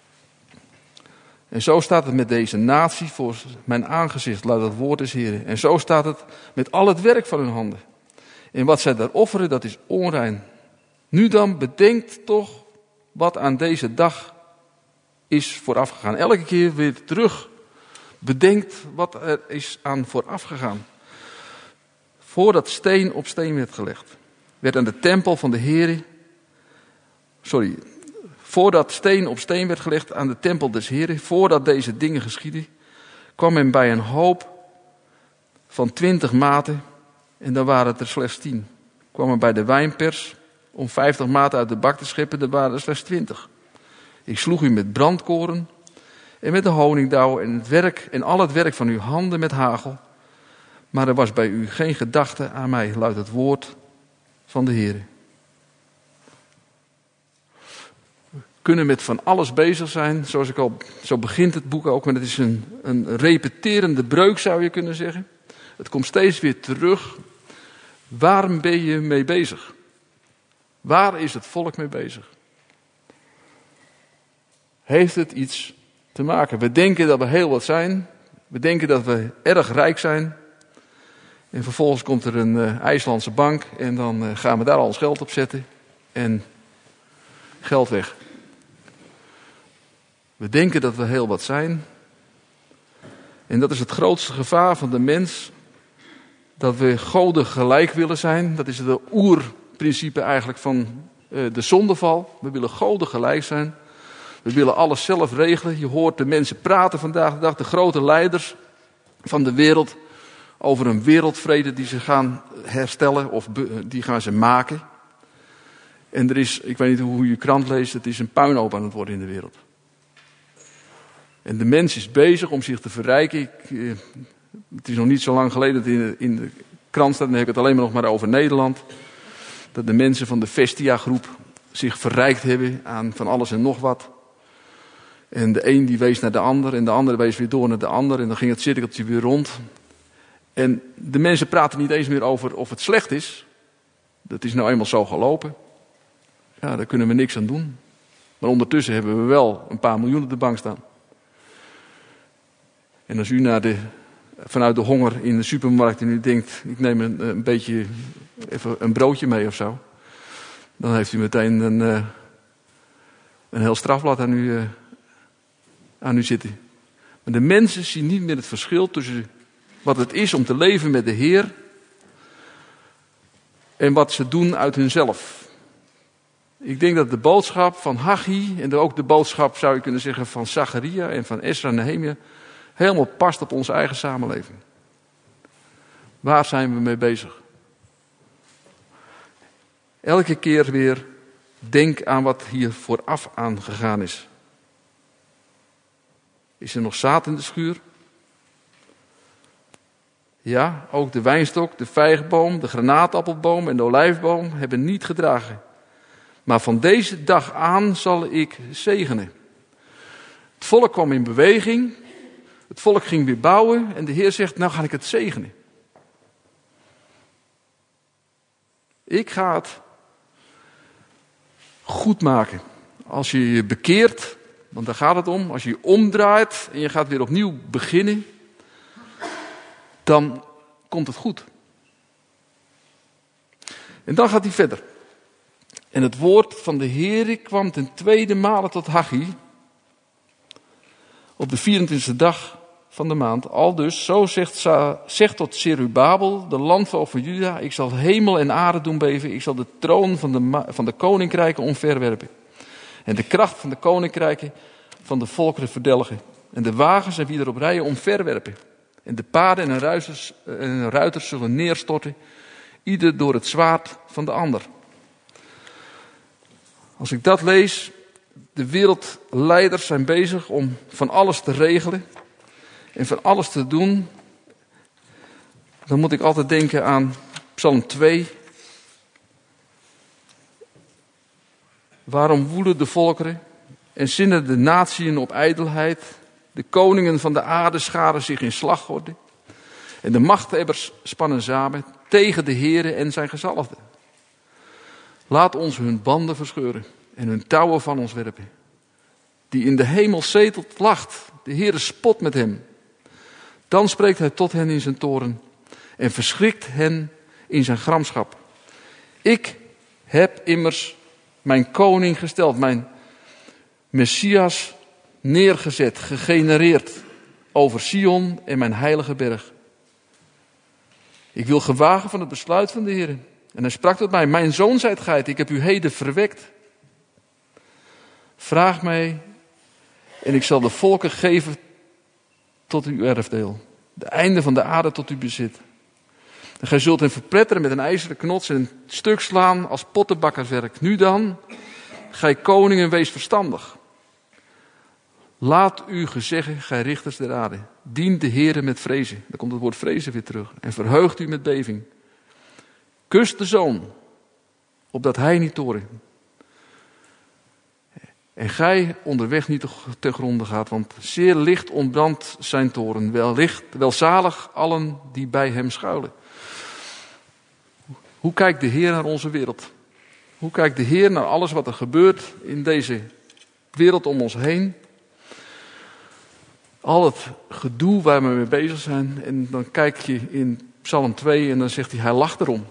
En zo staat het met deze natie voor mijn aangezicht, luidt het woord des Heren. En zo staat het met al het werk van hun handen. En wat zij daar offeren, dat is onrein. Nu dan, bedenkt toch wat aan deze dag is voorafgegaan. Elke keer weer terug. Bedenkt wat er is aan voorafgegaan. Voordat steen op steen werd gelegd, werd aan de tempel van de Heere, sorry, voordat steen op steen werd gelegd aan de tempel des Heeren, voordat deze dingen geschieden, kwam men bij een hoop van twintig maten en dan waren het er slechts tien. Kwam men bij de wijnpers om vijftig maten uit de bak te scheppen, dan waren er slechts twintig. Ik sloeg u met brandkoren en met de honingdauw en het werk en al het werk van uw handen met hagel, maar er was bij u geen gedachte aan mij, luidt het woord van de Heer. We kunnen met van alles bezig zijn, zoals ik al, zo begint het boek ook, maar het is een, een repeterende breuk zou je kunnen zeggen. Het komt steeds weer terug. Waar ben je mee bezig? Waar is het volk mee bezig? Heeft het iets te maken? We denken dat we heel wat zijn. We denken dat we erg rijk zijn. En vervolgens komt er een uh, IJslandse bank en dan uh, gaan we daar al ons geld op zetten. En geld weg. We denken dat we heel wat zijn. En dat is het grootste gevaar van de mens. Dat we goden gelijk willen zijn. Dat is het oerprincipe eigenlijk van uh, de zondeval. We willen goden gelijk zijn. We willen alles zelf regelen. Je hoort de mensen praten vandaag de dag. De grote leiders van de wereld. Over een wereldvrede die ze gaan herstellen. Of be, die gaan ze maken. En er is, ik weet niet hoe je krant leest. Het is een puinhoop aan het worden in de wereld. En de mens is bezig om zich te verrijken. Ik, eh, het is nog niet zo lang geleden dat in de, in de krant staat. Dan heb ik het alleen maar nog maar over Nederland. Dat de mensen van de Vestia groep zich verrijkt hebben aan van alles en nog wat. En de een die wees naar de ander en de andere wees weer door naar de ander. En dan ging het cirkeltje weer rond. En de mensen praten niet eens meer over of het slecht is. Dat is nou eenmaal zo gelopen. Ja, daar kunnen we niks aan doen. Maar ondertussen hebben we wel een paar miljoen op de bank staan. En als u naar de, vanuit de honger in de supermarkt en u denkt, ik neem een, een beetje even een broodje mee of zo. Dan heeft u meteen een, een heel strafblad aan u, aan u zitten. Maar de mensen zien niet meer het verschil tussen wat het is om te leven met de Heer en wat ze doen uit hunzelf. Ik denk dat de boodschap van Haggai en ook de boodschap, zou je kunnen zeggen, van Zacharia en van Esra en Nehemia helemaal past op onze eigen samenleving. Waar zijn we mee bezig? Elke keer weer denk aan wat hier vooraf aangegaan is. Is er nog zaad in de schuur? Ja, ook de wijnstok, de vijgenboom, de granaatappelboom en de olijfboom hebben niet gedragen. Maar van deze dag aan zal ik zegenen. Het volk kwam in beweging. Het volk ging weer bouwen. En de Heer zegt, nou ga ik het zegenen. Ik ga het goed maken. Als je je bekeert, want daar gaat het om. Als je je omdraait en je gaat weer opnieuw beginnen. Dan komt het goed. En dan gaat hij verder. En het woord van de Heer kwam ten tweede male tot Haggai. Op de vierentwintigste dag van de maand. Aldus, zo zegt, zegt tot Zerubabel, de landval van Juda. Ik zal hemel en aarde doen beven. Ik zal de troon van de, van de koninkrijken omverwerpen. En de kracht van de koninkrijken van de volkeren verdelgen. En de wagens en wie erop rijden omverwerpen. En de paarden en de ruiters, en de ruiters zullen neerstorten. Ieder door het zwaard van de ander. Als ik dat lees, de wereldleiders zijn bezig om van alles te regelen en van alles te doen. Dan moet ik altijd denken aan Psalm twee. Waarom woelen de volkeren en zinnen de natieën op ijdelheid? De koningen van de aarde scharen zich in slagorde. En de machthebbers spannen samen tegen de Heere en zijn gezalfde. Laat ons hun banden verscheuren en hun touwen van ons werpen. Die in de hemel zetelt, lacht. De Heere spot met hem. Dan spreekt hij tot hen in zijn toren en verschrikt hen in zijn gramschap. Ik heb immers mijn koning gesteld, mijn Messias neergezet, gegenereerd over Sion en mijn heilige berg. Ik wil gewagen van het besluit van de Heer. En hij sprak tot mij, mijn zoon zijt gij, ik heb u heden verwekt. Vraag mij en ik zal de volken geven tot uw erfdeel. De einde van de aarde tot uw bezit. En gij zult hen verpletteren met een ijzeren knots en een stuk slaan als pottenbakkerswerk. Nu dan, gij koningen, wees verstandig. Laat u gezeggen, gij richters der aarde. Dien de Heere met vrezen. Dan komt het woord vrezen weer terug. En verheugt u met beving. Kust de zoon, opdat hij niet toren. En gij onderweg niet ten gronde gaat, want zeer licht ontbrandt zijn toren. Wellicht, welzalig allen die bij hem schuilen. Hoe kijkt de Heer naar onze wereld? Hoe kijkt de Heer naar alles wat er gebeurt in deze wereld om ons heen? Al het gedoe waar we mee bezig zijn. En dan kijk je in Psalm twee en dan zegt hij, hij lacht erom.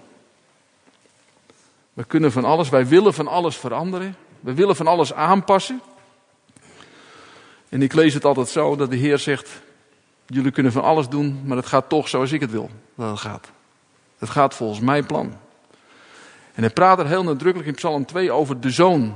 We kunnen van alles, wij willen van alles veranderen. We willen van alles aanpassen. En ik lees het altijd zo dat de Heer zegt, jullie kunnen van alles doen, maar het gaat toch zoals ik het wil dat het gaat. Het gaat volgens mijn plan. En hij praat er heel nadrukkelijk in Psalm twee over de Zoon.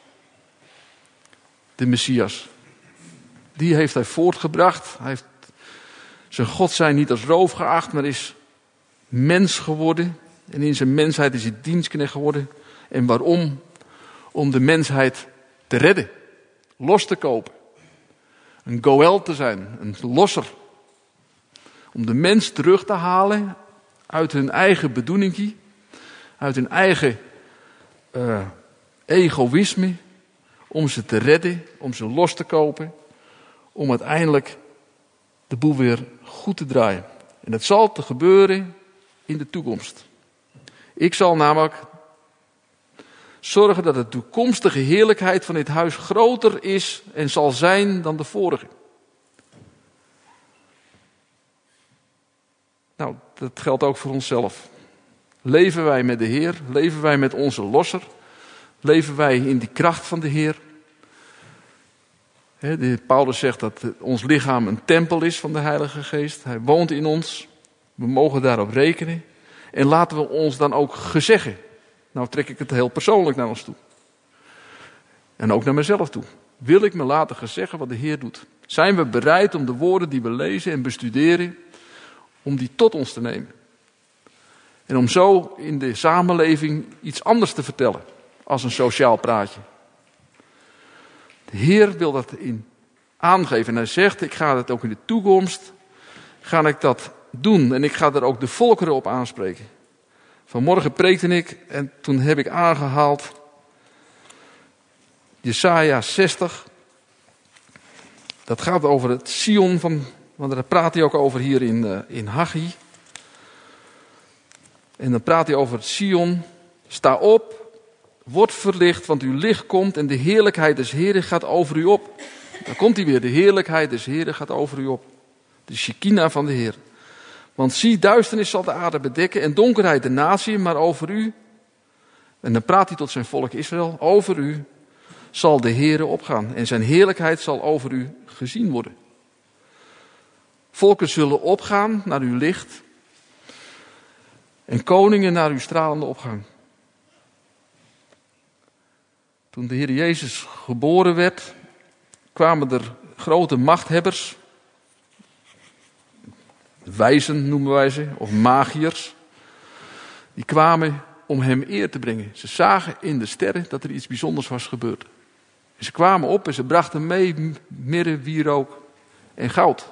De Messias. Die heeft hij voortgebracht. Hij heeft zijn God zijn niet als roof geacht, maar is mens geworden. En in zijn mensheid is hij dienstknecht geworden. En waarom? Om de mensheid te redden. Los te kopen. Een goël te zijn. Een losser. Om de mens terug te halen uit hun eigen bedoelingie. Uit hun eigen uh, egoïsme. Om ze te redden. Om ze los te kopen. Om uiteindelijk de boel weer goed te draaien. En dat zal te gebeuren in de toekomst. Ik zal namelijk zorgen dat de toekomstige heerlijkheid van dit huis groter is en zal zijn dan de vorige. Nou, dat geldt ook voor onszelf. Leven wij met de Heer? Leven wij met onze losser? Leven wij in die kracht van de Heer? He, de, Paulus zegt dat ons lichaam een tempel is van de Heilige Geest. Hij woont in ons. We mogen daarop rekenen. En laten we ons dan ook gezeggen. Nou trek ik het heel persoonlijk naar ons toe. En ook naar mezelf toe. Wil ik me laten gezeggen wat de Heer doet? Zijn we bereid om de woorden die we lezen en bestuderen, om die tot ons te nemen? En om zo in de samenleving iets anders te vertellen als een sociaal praatje. De Heer wil dat in aangeven. En hij zegt, ik ga dat ook in de toekomst, ga ik dat doen. En ik ga er ook de volkeren op aanspreken. Vanmorgen preekte ik en toen heb ik aangehaald Jesaja zestig. Dat gaat over het Sion van, want daar praat hij ook over hier in, uh, in Haggai. En dan praat hij over het Sion. Sta op, word verlicht, want uw licht komt en de heerlijkheid des Heeren gaat over u op. Dan komt hij weer, de heerlijkheid des Heeren gaat over u op. De Shekinah van de Heer. Want zie, duisternis zal de aarde bedekken en donkerheid de natie, maar over u, en dan praat hij tot zijn volk Israël, over u zal de Heere opgaan en zijn heerlijkheid zal over u gezien worden. Volken zullen opgaan naar uw licht en koningen naar uw stralende opgang. Toen de Heer Jezus geboren werd, kwamen er grote machthebbers, wijzen noemen wij ze, of magiërs. Die kwamen om hem eer te brengen. Ze zagen in de sterren dat er iets bijzonders was gebeurd. En ze kwamen op en ze brachten mee mirre, wierook en goud.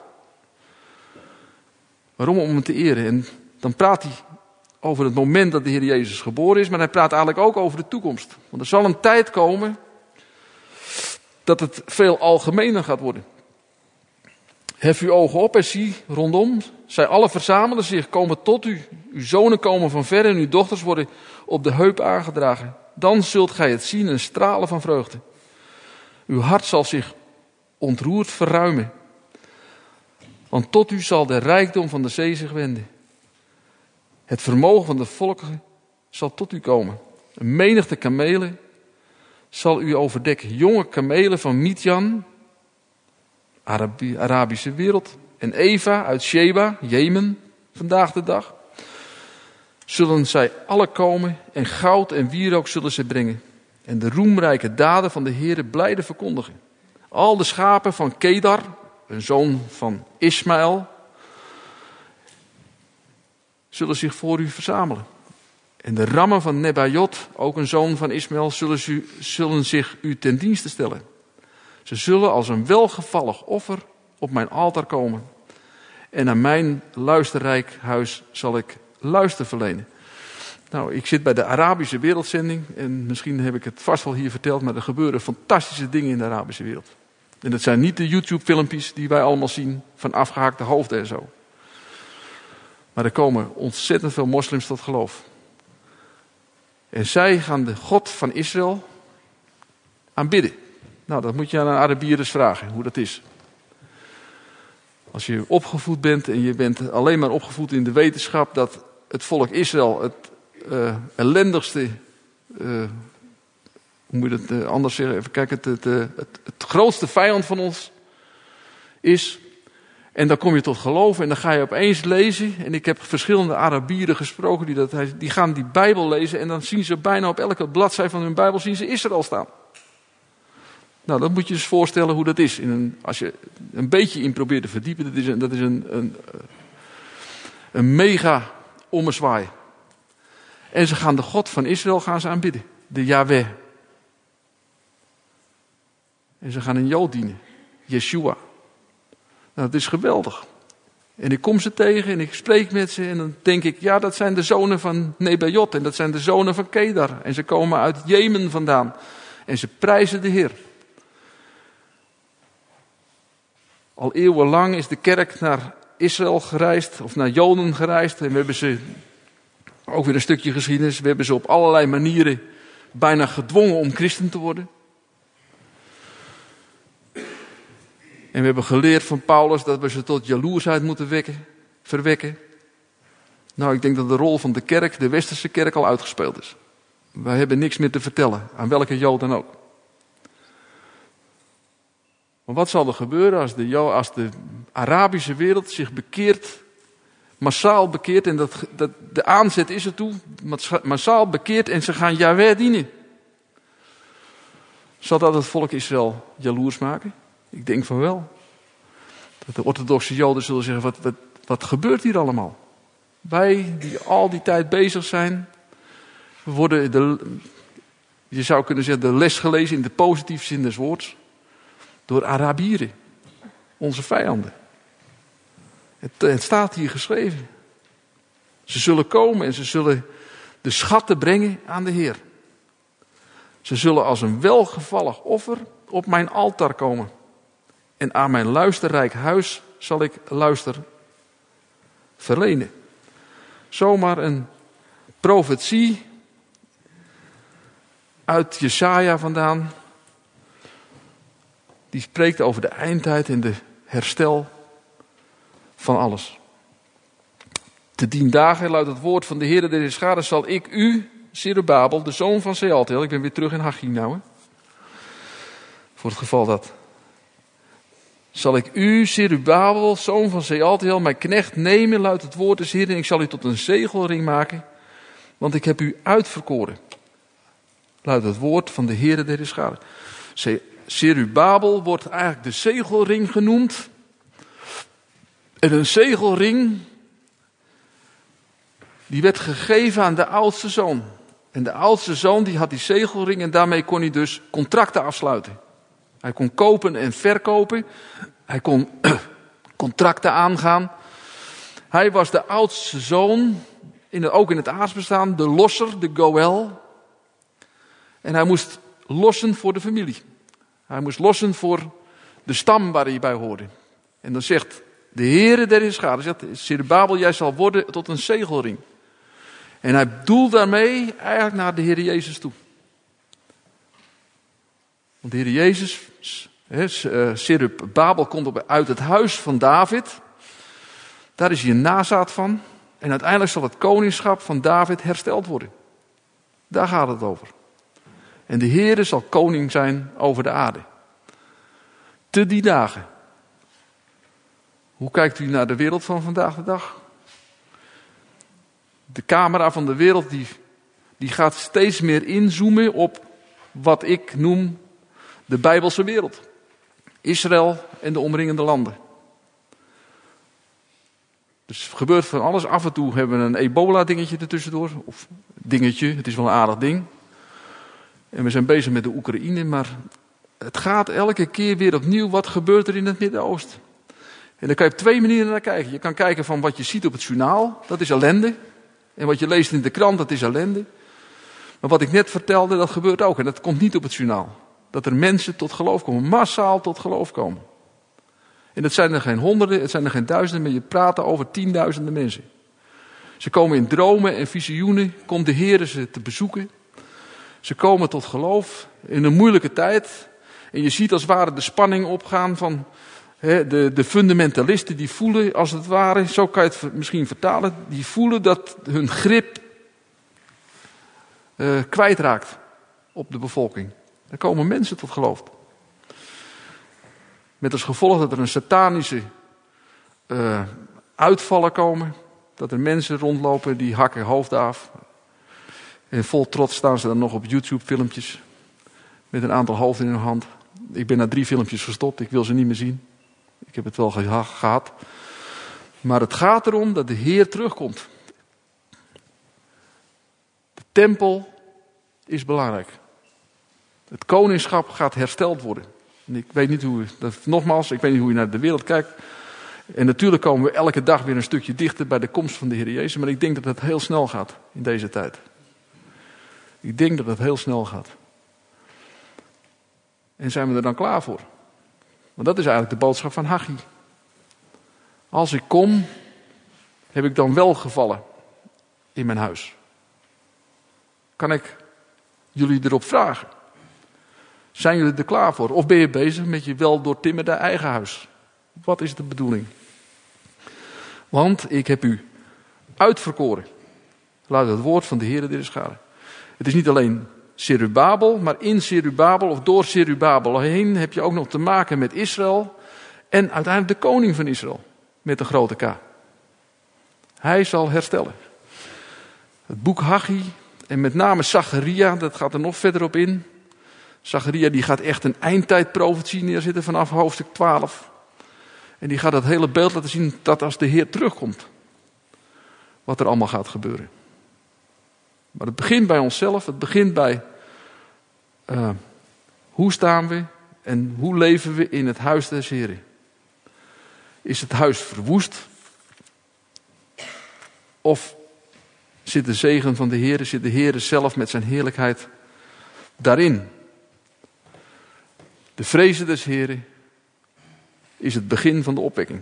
Waarom? Om hem te eren. En dan praat hij over het moment dat de Heer Jezus geboren is, maar hij praat eigenlijk ook over de toekomst. Want er zal een tijd komen dat het veel algemener gaat worden. Hef uw ogen op en zie rondom. Zij alle verzamelen zich, komen tot u. Uw zonen komen van ver en uw dochters worden op de heup aangedragen. Dan zult gij het zien en stralen van vreugde. Uw hart zal zich ontroerd verruimen. Want tot u zal de rijkdom van de zee zich wenden. Het vermogen van de volken zal tot u komen. Een menigte kamelen zal u overdekken. Jonge kamelen van Midjan, Arabi- Arabische wereld. En Eva uit Sheba, Jemen, vandaag de dag. Zullen zij alle komen en goud en wierook zullen ze brengen. En de roemrijke daden van de Heere blijde verkondigen. Al de schapen van Kedar, een zoon van Ismaël, zullen zich voor u verzamelen. En de rammen van Nebajot, ook een zoon van Ismaël, zullen, u, zullen zich u ten dienste stellen. Ze zullen als een welgevallig offer op mijn altaar komen. En aan mijn luisterrijk huis zal ik luister verlenen. Nou, ik zit bij de Arabische wereldzending en misschien heb ik het vast wel hier verteld, maar er gebeuren fantastische dingen in de Arabische wereld. En dat zijn niet de YouTube-filmpjes die wij allemaal zien van afgehaakte hoofden en zo. Maar er komen ontzettend veel moslims tot geloof. En zij gaan de God van Israël aanbidden. Nou, dat moet je aan een Arabier eens vragen, hoe dat is. Als je opgevoed bent en je bent alleen maar opgevoed in de wetenschap dat het volk Israël het uh, ellendigste, uh, hoe moet je dat uh, anders zeggen, even kijken, het, het, het, het grootste vijand van ons is. En dan kom je tot geloven en dan ga je opeens lezen. En ik heb verschillende Arabieren gesproken die, dat, die gaan die Bijbel lezen en dan zien ze bijna op elke bladzij van hun Bijbel zien ze Israël staan. Nou, dat moet je eens voorstellen hoe dat is. In een, als je een beetje in probeert te verdiepen, dat is een, dat is een, een, een mega ommezwaai. En ze gaan de God van Israël gaan ze aanbidden. De Yahweh. En ze gaan een Jood dienen. Yeshua. Nou, dat is geweldig. En ik kom ze tegen en ik spreek met ze en dan denk ik, ja, dat zijn de zonen van Nebajot en dat zijn de zonen van Kedar. En ze komen uit Jemen vandaan. En ze prijzen de Heer. Al eeuwenlang is de kerk naar Israël gereisd, of naar Joden gereisd. En we hebben ze, ook weer een stukje geschiedenis, we hebben ze op allerlei manieren bijna gedwongen om christen te worden. En we hebben geleerd van Paulus dat we ze tot jaloersheid moeten wekken, verwekken. Nou, ik denk dat de rol van de kerk, de westerse kerk, al uitgespeeld is. Wij hebben niks meer te vertellen, aan welke Jood dan ook. Maar wat zal er gebeuren als de, als de Arabische wereld zich bekeert, massaal bekeert, en dat, dat, de aanzet is ertoe, massaal bekeert en ze gaan Yahweh dienen? Zal dat het volk Israël jaloers maken? Ik denk van wel. Dat de orthodoxe Joden zullen zeggen, wat, wat, wat gebeurt hier allemaal? Wij die al die tijd bezig zijn, we worden, de, je zou kunnen zeggen, de les gelezen in de positieve zin des woords. Door Arabieren, onze vijanden. Het, het staat hier geschreven. Ze zullen komen en ze zullen de schatten brengen aan de Heer. Ze zullen als een welgevallig offer op mijn altaar komen. En aan mijn luisterrijk huis zal ik luister verlenen. Zomaar een profetie uit Jesaja vandaan. Die spreekt over de eindtijd en de herstel van alles. Te dien dagen, luidt het woord van de Heere der Heerscharen, zal ik u, Zerubabel, de zoon van Sealtiel, ik ben weer terug in Haggai nou, hè, voor het geval dat. Zal ik u, Zerubabel, zoon van Sealtiel, mijn knecht nemen, luidt het woord des Heeren, en ik zal u tot een zegelring maken, want ik heb u uitverkoren. Luidt het woord van de Heere der Heerscharen. Zerubabel wordt eigenlijk de zegelring genoemd. En een zegelring, die werd gegeven aan de oudste zoon. En de oudste zoon die had die zegelring en daarmee kon hij dus contracten afsluiten. Hij kon kopen en verkopen. Hij kon contracten aangaan. Hij was de oudste zoon, in het, ook in het aardsbestaan, de losser, de goel. En hij moest lossen voor de familie. Hij moest lossen voor de stam waar hij bij hoorde. En dan zegt de Heere der Heerscharen, zegt Zerubabel, jij zal worden tot een zegelring. En hij doelt daarmee eigenlijk naar de Heer Jezus toe. Want de Heer Jezus, Zerubabel komt uit het huis van David. Daar is hij een nazaat van. En uiteindelijk zal het koningschap van David hersteld worden. Daar gaat het over. En de Heere zal koning zijn over de aarde. Te die dagen. Hoe kijkt u naar de wereld van vandaag de dag? De camera van de wereld die, die gaat steeds meer inzoomen op wat ik noem de Bijbelse wereld. Israël en de omringende landen. Dus er gebeurt van alles. Af en toe hebben we een ebola dingetje ertussendoor. Of dingetje, het is wel een aardig ding. En we zijn bezig met de Oekraïne, maar het gaat elke keer weer opnieuw, wat gebeurt er in het Midden-Oosten? En daar kan je op twee manieren naar kijken. Je kan kijken van wat je ziet op het journaal, dat is ellende. En wat je leest in de krant, dat is ellende. Maar wat ik net vertelde, dat gebeurt ook. En dat komt niet op het journaal. Dat er mensen tot geloof komen. Massaal tot geloof komen. En dat zijn er geen honderden, het zijn er geen duizenden. Maar je praat over tienduizenden mensen. Ze komen in dromen en visioenen. Komt de Heer ze te bezoeken. Ze komen tot geloof in een moeilijke tijd. En je ziet als het ware de spanning opgaan van he, de, de fundamentalisten. Die voelen als het ware, zo kan je het misschien vertalen. Die voelen dat hun grip uh, kwijtraakt op de bevolking. Er komen mensen tot geloof. Met als gevolg dat er een satanische uh, uitvallen komen. Dat er mensen rondlopen die hakken hoofden af. En vol trots staan ze dan nog op YouTube filmpjes. Met een aantal hoofden in hun hand. Ik ben na drie filmpjes gestopt. Ik wil ze niet meer zien. Ik heb het wel ge- gehad. Maar het gaat erom dat de Heer terugkomt. De tempel is belangrijk. Het koningschap gaat hersteld worden. En ik weet niet hoe, dat, nogmaals, ik weet niet hoe je naar de wereld kijkt. En natuurlijk komen we elke dag weer een stukje dichter bij de komst van de Heer Jezus. Maar ik denk dat het heel snel gaat in deze tijd. Ik denk dat het heel snel gaat. En zijn we er dan klaar voor? Want dat is eigenlijk de boodschap van Haggai. Als ik kom, heb ik dan wel gevallen in mijn huis? Kan ik jullie erop vragen? Zijn jullie er klaar voor? Of ben je bezig met je wel doortimmerde eigen huis? Wat is de bedoeling? Want ik heb u uitverkoren. Luidt het woord van de Heere der Scharen. Het is niet alleen Zerubabel, maar in Zerubabel of door Zerubabel heen heb je ook nog te maken met Israël. En uiteindelijk de koning van Israël. Met de grote K. Hij zal herstellen. Het boek Haggai en met name Zacharia, dat gaat er nog verder op in. Zacharia die gaat echt een eindtijdprofetie neerzetten vanaf hoofdstuk twaalf. En die gaat dat hele beeld laten zien dat als de Heer terugkomt. Wat er allemaal gaat gebeuren. Maar het begint bij onszelf. Het begint bij uh, hoe staan we en hoe leven we in het huis des Heren. Is het huis verwoest? Of zit de zegen van de Heer, zit de Heer zelf met zijn heerlijkheid daarin? De vrezen des Heren is het begin van de opwekking.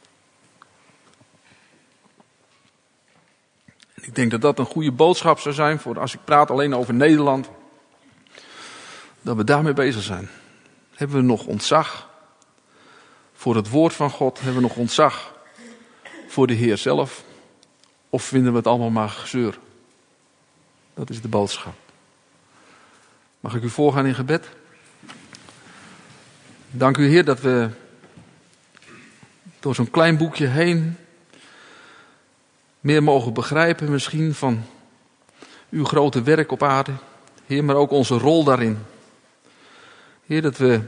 En ik denk dat dat een goede boodschap zou zijn voor als ik praat alleen over Nederland. Dat we daarmee bezig zijn. Hebben we nog ontzag voor het woord van God? Hebben we nog ontzag voor de Heer zelf? Of vinden we het allemaal maar gezeur? Dat is de boodschap. Mag ik u voorgaan in gebed? Dank u Heer dat we door zo'n klein boekje heen meer mogen begrijpen misschien van uw grote werk op aarde. Heer, maar ook onze rol daarin. Heer, dat we,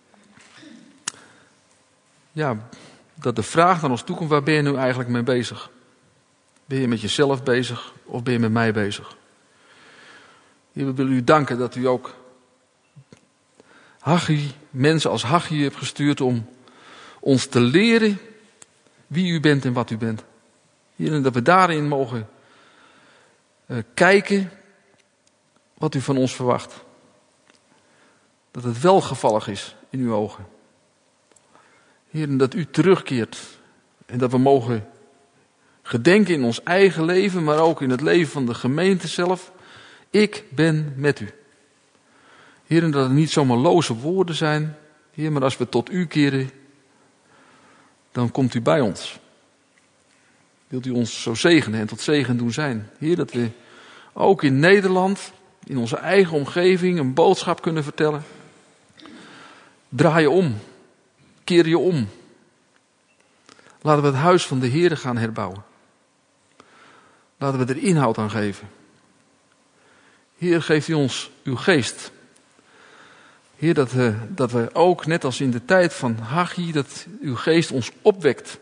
ja, dat de vraag naar ons toe komt, waar ben je nu eigenlijk mee bezig? Ben je met jezelf bezig of ben je met mij bezig? Heer, we willen u danken dat u ook Haggai, mensen als Haggai hebt gestuurd om ons te leren wie u bent en wat u bent. Heer, en dat we daarin mogen uh, kijken wat u van ons verwacht. Dat het welgevallig is in uw ogen. Heer, en dat u terugkeert. En dat we mogen gedenken in ons eigen leven, maar ook in het leven van de gemeente zelf. Ik ben met u. Heer, en dat het niet zomaar loze woorden zijn. Heer, maar als we tot u keren, dan komt u bij ons. Wilt u ons zo zegenen en tot zegen doen zijn. Heer, dat we ook in Nederland, in onze eigen omgeving, een boodschap kunnen vertellen. Draai je om. Keer je om. Laten we het huis van de Heer gaan herbouwen. Laten we er inhoud aan geven. Heer, geeft u ons uw geest. Heer, dat we, dat we ook, net als in de tijd van Haggai, dat uw geest ons opwekt.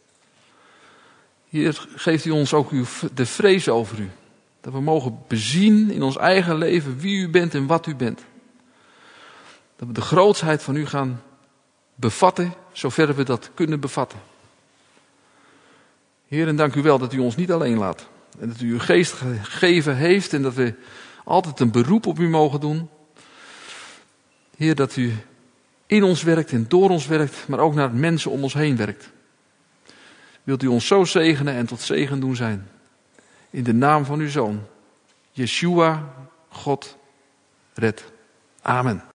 Heer, geeft u ons ook uw, de vrees over u. Dat we mogen bezien in ons eigen leven wie u bent en wat u bent. Dat we de grootsheid van u gaan bevatten, zover we dat kunnen bevatten. Heer, en dank u wel dat u ons niet alleen laat. En dat u uw geest gegeven heeft en dat we altijd een beroep op u mogen doen. Heer, dat u in ons werkt en door ons werkt, maar ook naar het mensen om ons heen werkt. Wilt u ons zo zegenen en tot zegen doen zijn. In de naam van uw Zoon, Yeshua, God, red. Amen.